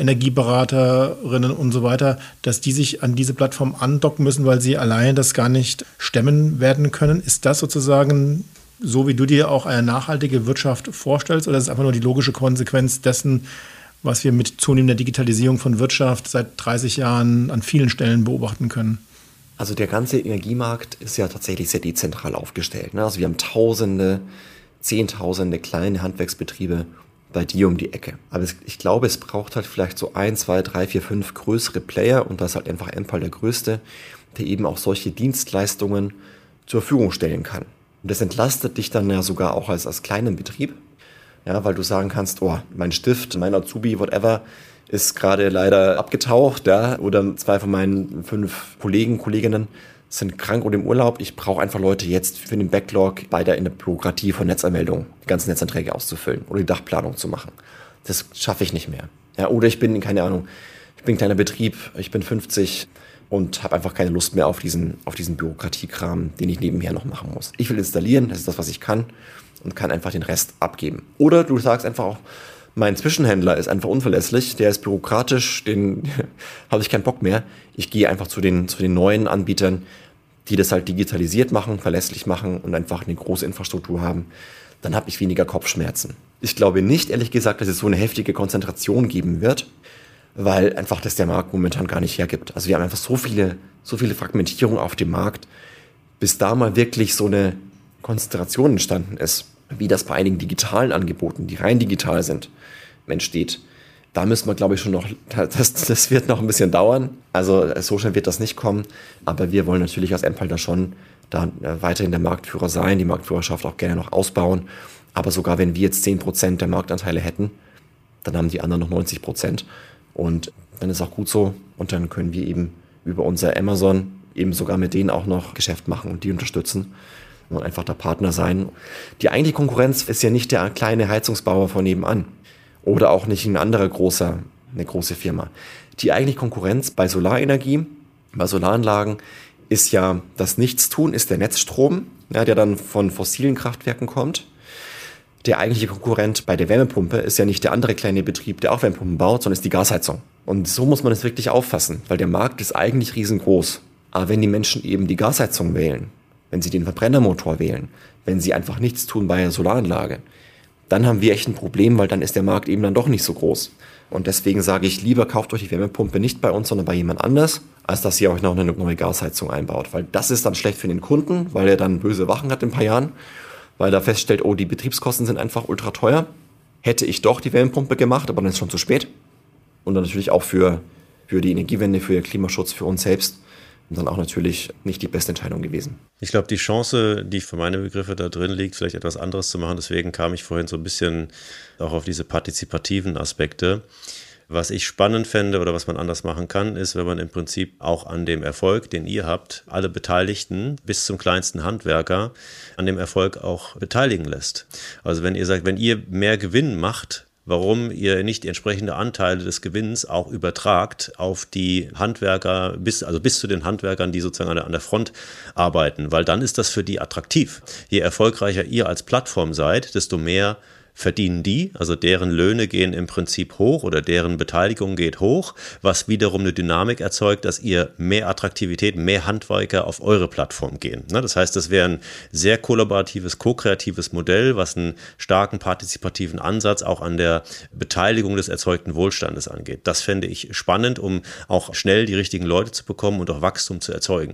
[SPEAKER 2] Energieberaterinnen und so weiter, dass die sich an diese Plattform andocken müssen, weil sie alleine das gar nicht stemmen werden können. Ist das sozusagen so, wie du dir auch eine nachhaltige Wirtschaft vorstellst, oder ist es einfach nur die logische Konsequenz dessen, was wir mit zunehmender Digitalisierung von Wirtschaft seit 30 Jahren an vielen Stellen beobachten können?
[SPEAKER 4] Also der ganze Energiemarkt ist ja tatsächlich sehr dezentral aufgestellt. Also wir haben Tausende, Zehntausende kleine Handwerksbetriebe bei dir um die Ecke. Aber ich glaube, es braucht halt vielleicht so 1, 2, 3, 4, 5 größere Player, und da ist halt einfach Enpal der größte, der eben auch solche Dienstleistungen zur Verfügung stellen kann. Und das entlastet dich dann ja sogar auch als kleinen Betrieb, ja, weil du sagen kannst, oh, mein Stift, mein Azubi, whatever, ist gerade leider abgetaucht, ja, oder 2 von meinen 5 Kolleginnen sind krank oder im Urlaub. Ich brauche einfach Leute jetzt für den Backlog bei der Bürokratie von Netzanmeldungen, die ganzen Netzanträge auszufüllen oder die Dachplanung zu machen. Das schaffe ich nicht mehr. Ja, oder ich bin, keine Ahnung, ich bin ein kleiner Betrieb, ich bin 50 und habe einfach keine Lust mehr auf diesen Bürokratiekram, den ich nebenher noch machen muss. Ich will installieren, das ist das, was ich kann und kann einfach den Rest abgeben. Oder du sagst einfach auch, mein Zwischenhändler ist einfach unverlässlich, der ist bürokratisch, den habe ich keinen Bock mehr. Ich gehe einfach zu den neuen Anbietern, die das halt digitalisiert machen, verlässlich machen und einfach eine große Infrastruktur haben. Dann habe ich weniger Kopfschmerzen. Ich glaube nicht, ehrlich gesagt, dass es so eine heftige Konzentration geben wird, weil einfach das der Markt momentan gar nicht hergibt. Also wir haben einfach so viele Fragmentierung auf dem Markt, bis da mal wirklich so eine Konzentration entstanden ist, wie das bei einigen digitalen Angeboten, die rein digital sind, entsteht. Da müssen wir, glaube ich, schon noch, das wird noch ein bisschen dauern. Also so schnell wird das nicht kommen. Aber wir wollen natürlich als Enpal da schon weiterhin der Marktführer sein, die Marktführerschaft auch gerne noch ausbauen. Aber sogar wenn wir jetzt 10% der Marktanteile hätten, dann haben die anderen noch 90%. Und dann ist auch gut so. Und dann können wir eben über unser Amazon eben sogar mit denen auch noch Geschäft machen und die unterstützen und einfach der Partner sein. Die eigentliche Konkurrenz ist ja nicht der kleine Heizungsbauer von nebenan oder auch nicht eine große Firma. Die eigentliche Konkurrenz bei Solarenergie, bei Solaranlagen ist ja das Nichtstun, ist der Netzstrom, ja, der dann von fossilen Kraftwerken kommt. Der eigentliche Konkurrent bei der Wärmepumpe ist ja nicht der andere kleine Betrieb, der auch Wärmepumpen baut, sondern ist die Gasheizung. Und so muss man es wirklich auffassen, weil der Markt ist eigentlich riesengroß. Aber wenn die Menschen eben die Gasheizung wählen, wenn sie den Verbrennermotor wählen, wenn sie einfach nichts tun bei einer Solaranlage, dann haben wir echt ein Problem, weil dann ist der Markt eben dann doch nicht so groß. Und deswegen sage ich, lieber kauft euch die Wärmepumpe nicht bei uns, sondern bei jemand anders, als dass ihr euch noch eine neue Gasheizung einbaut. Weil das ist dann schlecht für den Kunden, weil er dann böse Wachen hat in ein paar Jahren, weil er feststellt, oh, die Betriebskosten sind einfach ultra teuer. Hätte ich doch die Wärmepumpe gemacht, aber dann ist es schon zu spät. Und dann natürlich auch für die Energiewende, für den Klimaschutz, für uns selbst. Und dann auch natürlich nicht die beste Entscheidung gewesen.
[SPEAKER 3] Ich glaube, die Chance, die für meine Begriffe da drin liegt, vielleicht etwas anderes zu machen, deswegen kam ich vorhin so ein bisschen auch auf diese partizipativen Aspekte. Was ich spannend fände oder was man anders machen kann, ist, wenn man im Prinzip auch an dem Erfolg, den ihr habt, alle Beteiligten bis zum kleinsten Handwerker an dem Erfolg auch beteiligen lässt. Also wenn ihr sagt, wenn ihr mehr Gewinn macht, warum ihr nicht die entsprechenden Anteile des Gewinns auch übertragt auf die Handwerker, bis zu den Handwerkern, die sozusagen an der Front arbeiten, weil dann ist das für die attraktiv. Je erfolgreicher ihr als Plattform seid, desto mehr verdienen die, also deren Löhne gehen im Prinzip hoch oder deren Beteiligung geht hoch, was wiederum eine Dynamik erzeugt, dass ihr mehr Attraktivität, mehr Handwerker auf eure Plattform gehen. Das heißt, das wäre ein sehr kollaboratives, ko-kreatives Modell, was einen starken partizipativen Ansatz auch an der Beteiligung des erzeugten Wohlstandes angeht. Das fände ich spannend, um auch schnell die richtigen Leute zu bekommen und auch Wachstum zu erzeugen.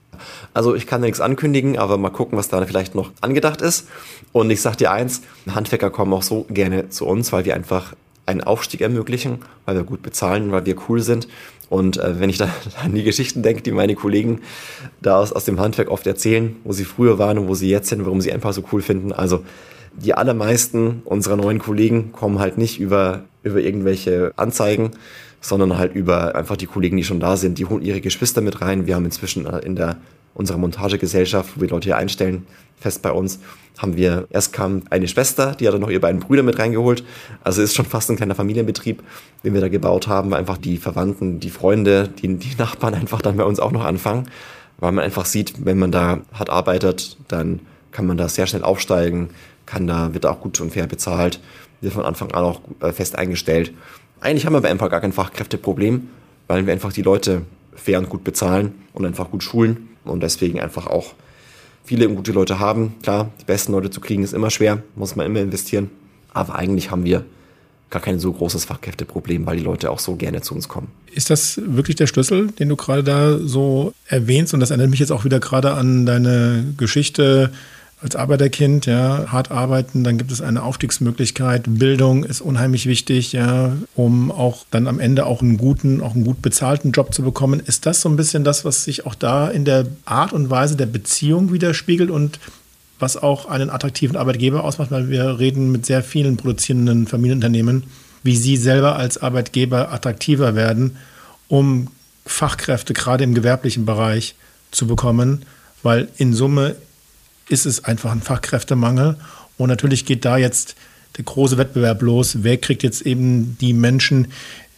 [SPEAKER 4] Also ich kann da nichts ankündigen, aber mal gucken, was da vielleicht noch angedacht ist. Und ich sage dir eins, Handwerker kommen auch so gerne zu uns, weil wir einfach einen Aufstieg ermöglichen, weil wir gut bezahlen, weil wir cool sind. Und wenn ich da an die Geschichten denke, die meine Kollegen da aus dem Handwerk oft erzählen, wo sie früher waren und wo sie jetzt sind, warum sie Enpal so cool finden. Also die allermeisten unserer neuen Kollegen kommen halt nicht über irgendwelche Anzeigen, sondern halt über einfach die Kollegen, die schon da sind. Die holen ihre Geschwister mit rein. Wir haben inzwischen in unserer Montagegesellschaft, wo wir Leute hier einstellen, fest bei uns, erst kam eine Schwester, die hat dann noch ihre beiden Brüder mit reingeholt. Also ist schon fast ein kleiner Familienbetrieb, den wir da gebaut haben, weil einfach die Verwandten, die Freunde, die Nachbarn einfach dann bei uns auch noch anfangen, weil man einfach sieht, wenn man da hart arbeitet, dann kann man da sehr schnell aufsteigen, wird auch gut und fair bezahlt, wird von Anfang an auch fest eingestellt. Eigentlich haben wir bei Enpal gar kein Fachkräfteproblem, weil wir einfach die Leute fair und gut bezahlen und einfach gut schulen und deswegen einfach auch viele gute Leute haben. Klar, die besten Leute zu kriegen ist immer schwer, muss man immer investieren, aber eigentlich haben wir gar kein so großes Fachkräfteproblem, weil die Leute auch so gerne zu uns kommen.
[SPEAKER 2] Ist das wirklich der Schlüssel, den du gerade da so erwähnst? Und das erinnert mich jetzt auch wieder gerade an deine Geschichte als Arbeiterkind, ja, hart arbeiten, dann gibt es eine Aufstiegsmöglichkeit. Bildung ist unheimlich wichtig, ja, um auch dann am Ende auch einen gut bezahlten Job zu bekommen. Ist das so ein bisschen das, was sich auch da in der Art und Weise der Beziehung widerspiegelt und was auch einen attraktiven Arbeitgeber ausmacht? Weil wir reden mit sehr vielen produzierenden Familienunternehmen, wie sie selber als Arbeitgeber attraktiver werden, um Fachkräfte gerade im gewerblichen Bereich zu bekommen, weil in Summe ist es einfach ein Fachkräftemangel. Und natürlich geht da jetzt der große Wettbewerb los. Wer kriegt jetzt eben die Menschen,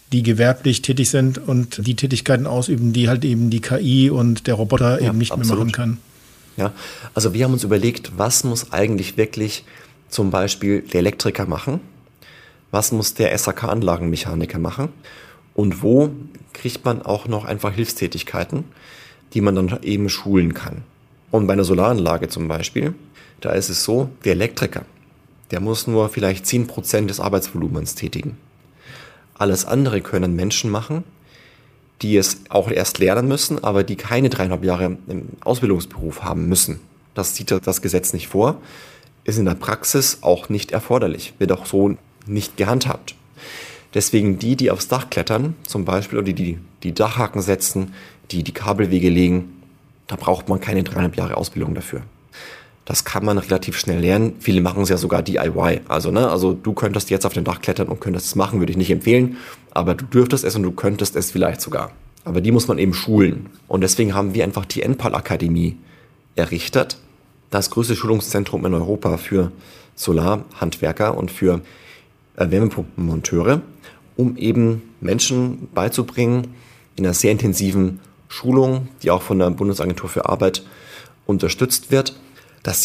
[SPEAKER 2] die gewerblich tätig sind und die Tätigkeiten ausüben, die halt eben die KI und der Roboter eben nicht mehr machen kann.
[SPEAKER 4] Ja, also wir haben uns überlegt, was muss eigentlich wirklich zum Beispiel der Elektriker machen? Was muss der SHK-Anlagenmechaniker machen? Und wo kriegt man auch noch einfach Hilfstätigkeiten, die man dann eben schulen kann? Und bei einer Solaranlage zum Beispiel, da ist es so, der Elektriker, der muss nur vielleicht 10% des Arbeitsvolumens tätigen. Alles andere können Menschen machen, die es auch erst lernen müssen, aber die keine 3,5 Jahre im Ausbildungsberuf haben müssen. Das sieht das Gesetz nicht vor, ist in der Praxis auch nicht erforderlich, wird auch so nicht gehandhabt. Deswegen die aufs Dach klettern, zum Beispiel, oder die Dachhaken setzen, die Kabelwege legen, da braucht man keine 3,5 Jahre Ausbildung dafür. Das kann man relativ schnell lernen. Viele machen es ja sogar DIY. Also du könntest jetzt auf den Dach klettern und könntest es machen, würde ich nicht empfehlen. Aber du dürftest es und du könntest es vielleicht sogar. Aber die muss man eben schulen. Und deswegen haben wir einfach die Enpal-Akademie errichtet. Das größte Schulungszentrum in Europa für Solarhandwerker und für Wärmepumpenmonteure, um eben Menschen beizubringen, in einer sehr intensiven Schulung, die auch von der Bundesagentur für Arbeit unterstützt wird, dass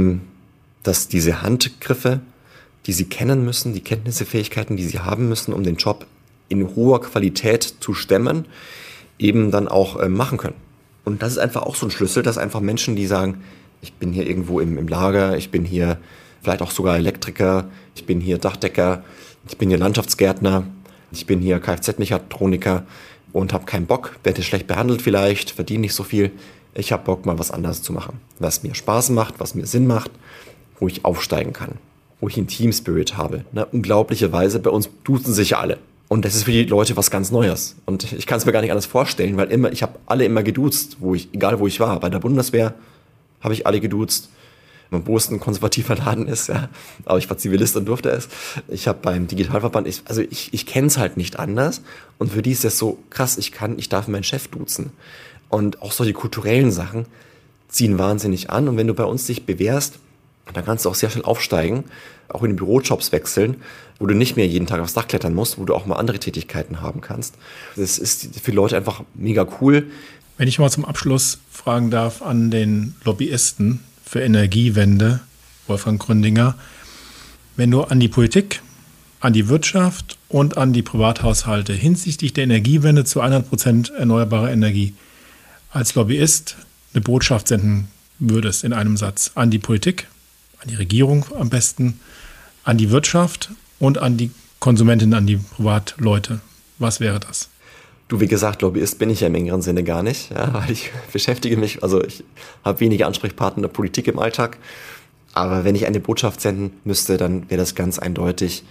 [SPEAKER 4] diese Handgriffe, die sie kennen müssen, die Kenntnisse, Fähigkeiten, die sie haben müssen, um den Job in hoher Qualität zu stemmen, eben dann auch machen können. Und das ist einfach auch so ein Schlüssel, dass einfach Menschen, die sagen, ich bin hier irgendwo im Lager, ich bin hier vielleicht auch sogar Elektriker, ich bin hier Dachdecker, ich bin hier Landschaftsgärtner, ich bin hier Kfz-Mechatroniker und habe keinen Bock, werde schlecht behandelt vielleicht, verdiene nicht so viel. Ich habe Bock, mal was anderes zu machen, was mir Spaß macht, was mir Sinn macht, wo ich aufsteigen kann, wo ich einen Team-Spirit habe. Unglaublicherweise, bei uns duzen sich ja alle. Und das ist für die Leute was ganz Neues. Und ich kann es mir gar nicht anders vorstellen, weil ich habe alle immer geduzt, egal wo ich war. Bei der Bundeswehr habe ich alle geduzt. Wo es ein konservativer Laden ist, ja. Aber ich war Zivilist und durfte es. Ich habe beim Digitalverband, ich kenne es halt nicht anders. Und für die ist das so krass, ich darf meinen Chef duzen. Und auch solche kulturellen Sachen ziehen wahnsinnig an. Und wenn du bei uns dich bewährst, dann kannst du auch sehr schnell aufsteigen, auch in den Bürojobs wechseln, wo du nicht mehr jeden Tag aufs Dach klettern musst, wo du auch mal andere Tätigkeiten haben kannst. Das ist für die Leute einfach mega cool.
[SPEAKER 2] Wenn ich mal zum Abschluss fragen darf an den Lobbyisten für Energiewende, Wolfgang Gründinger, wenn du an die Politik, an die Wirtschaft und an die Privathaushalte hinsichtlich der Energiewende zu 100% erneuerbare Energie als Lobbyist eine Botschaft senden würdest in einem Satz an die Politik, an die Regierung am besten, an die Wirtschaft und an die Konsumentinnen, an die Privatleute, was wäre das?
[SPEAKER 4] Du, wie gesagt, Lobbyist bin ich ja im engeren Sinne gar nicht, ja, weil ich beschäftige mich, also ich habe wenige Ansprechpartner in der Politik im Alltag, aber wenn ich eine Botschaft senden müsste, dann wäre das ganz eindeutig,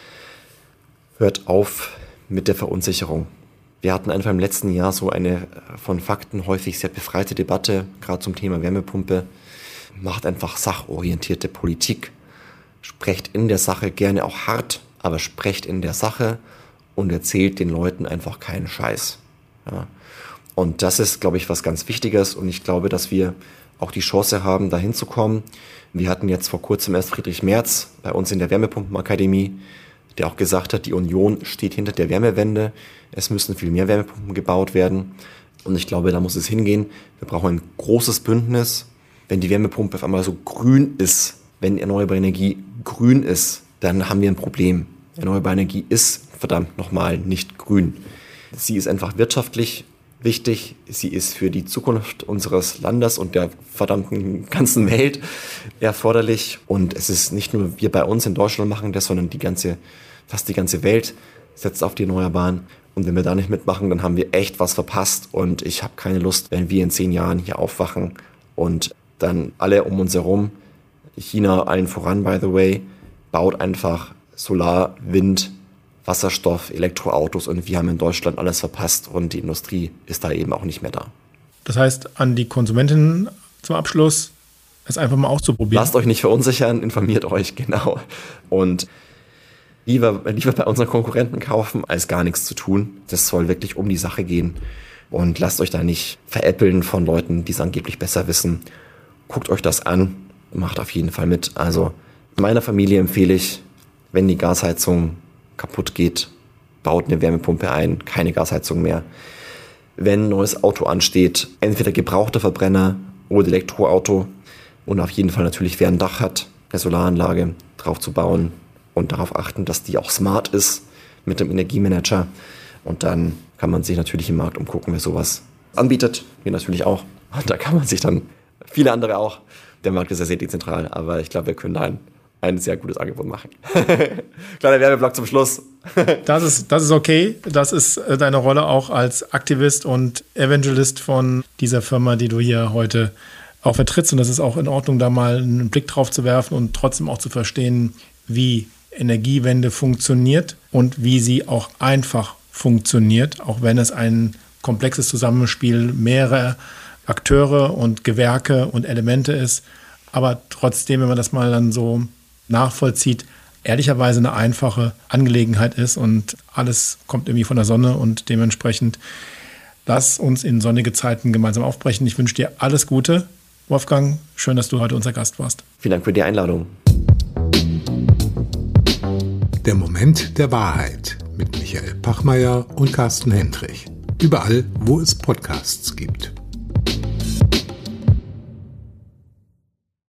[SPEAKER 4] hört auf mit der Verunsicherung. Wir hatten einfach im letzten Jahr so eine von Fakten häufig sehr befreite Debatte, gerade zum Thema Wärmepumpe. Macht einfach sachorientierte Politik. Sprecht in der Sache gerne auch hart, aber sprecht in der Sache und erzählt den Leuten einfach keinen Scheiß. Ja. Und das ist, glaube ich, was ganz Wichtiges. Und ich glaube, dass wir auch die Chance haben, da hinzukommen. Wir hatten jetzt vor kurzem erst Friedrich Merz bei uns in der Wärmepumpenakademie, der auch gesagt hat, die Union steht hinter der Wärmewende. Es müssen viel mehr Wärmepumpen gebaut werden. Und ich glaube, da muss es hingehen. Wir brauchen ein großes Bündnis. Wenn die Wärmepumpe auf einmal so grün ist, wenn erneuerbare Energie grün ist, dann haben wir ein Problem. Erneuerbare Energie ist verdammt nochmal nicht grün. Sie ist einfach wirtschaftlich wichtig. Sie ist für die Zukunft unseres Landes und der verdammten ganzen Welt erforderlich. Und es ist nicht nur wir bei uns in Deutschland machen das, sondern fast die ganze Welt setzt auf die Erneuerbaren. Und wenn wir da nicht mitmachen, dann haben wir echt was verpasst. Und ich habe keine Lust, wenn wir in 10 Jahren hier aufwachen und dann alle um uns herum, China allen voran, by the way, baut einfach Solar, Wind, Wasserstoff, Elektroautos und wir haben in Deutschland alles verpasst und die Industrie ist da eben auch nicht mehr da.
[SPEAKER 2] Das heißt, an die Konsumentinnen zum Abschluss, es einfach mal auszuprobieren.
[SPEAKER 4] Lasst euch nicht verunsichern, informiert euch, genau. Und lieber bei unseren Konkurrenten kaufen, als gar nichts zu tun. Das soll wirklich um die Sache gehen. Und lasst euch da nicht veräppeln von Leuten, die es angeblich besser wissen. Guckt euch das an, macht auf jeden Fall mit. Also meiner Familie empfehle ich, wenn die Gasheizung kaputt geht, baut eine Wärmepumpe ein, keine Gasheizung mehr. Wenn ein neues Auto ansteht, entweder gebrauchter Verbrenner oder Elektroauto und auf jeden Fall natürlich, wer ein Dach hat, eine Solaranlage drauf zu bauen und darauf achten, dass die auch smart ist mit dem Energiemanager. Und dann kann man sich natürlich im Markt umgucken, wer sowas anbietet. Wir natürlich auch. Und da kann man sich dann, viele andere auch. Der Markt ist ja sehr dezentral, aber ich glaube, wir können da ein sehr gutes Angebot machen. Kleiner Werbeblock zum Schluss.
[SPEAKER 2] Das ist okay. Das ist deine Rolle auch als Aktivist und Evangelist von dieser Firma, die du hier heute auch vertrittst. Und das ist auch in Ordnung, da mal einen Blick drauf zu werfen und trotzdem auch zu verstehen, wie Energiewende funktioniert und wie sie auch einfach funktioniert, auch wenn es ein komplexes Zusammenspiel mehrerer Akteure und Gewerke und Elemente ist. Aber trotzdem, wenn man das mal dann so nachvollzieht, ehrlicherweise eine einfache Angelegenheit ist und alles kommt irgendwie von der Sonne und dementsprechend lass uns in sonnige Zeiten gemeinsam aufbrechen. Ich wünsche dir alles Gute, Wolfgang. Schön, dass du heute unser Gast warst.
[SPEAKER 4] Vielen Dank für die Einladung.
[SPEAKER 1] Der Moment der Wahrheit mit Michael Pachmeier und Carsten Hendrich. Überall, wo es Podcasts gibt.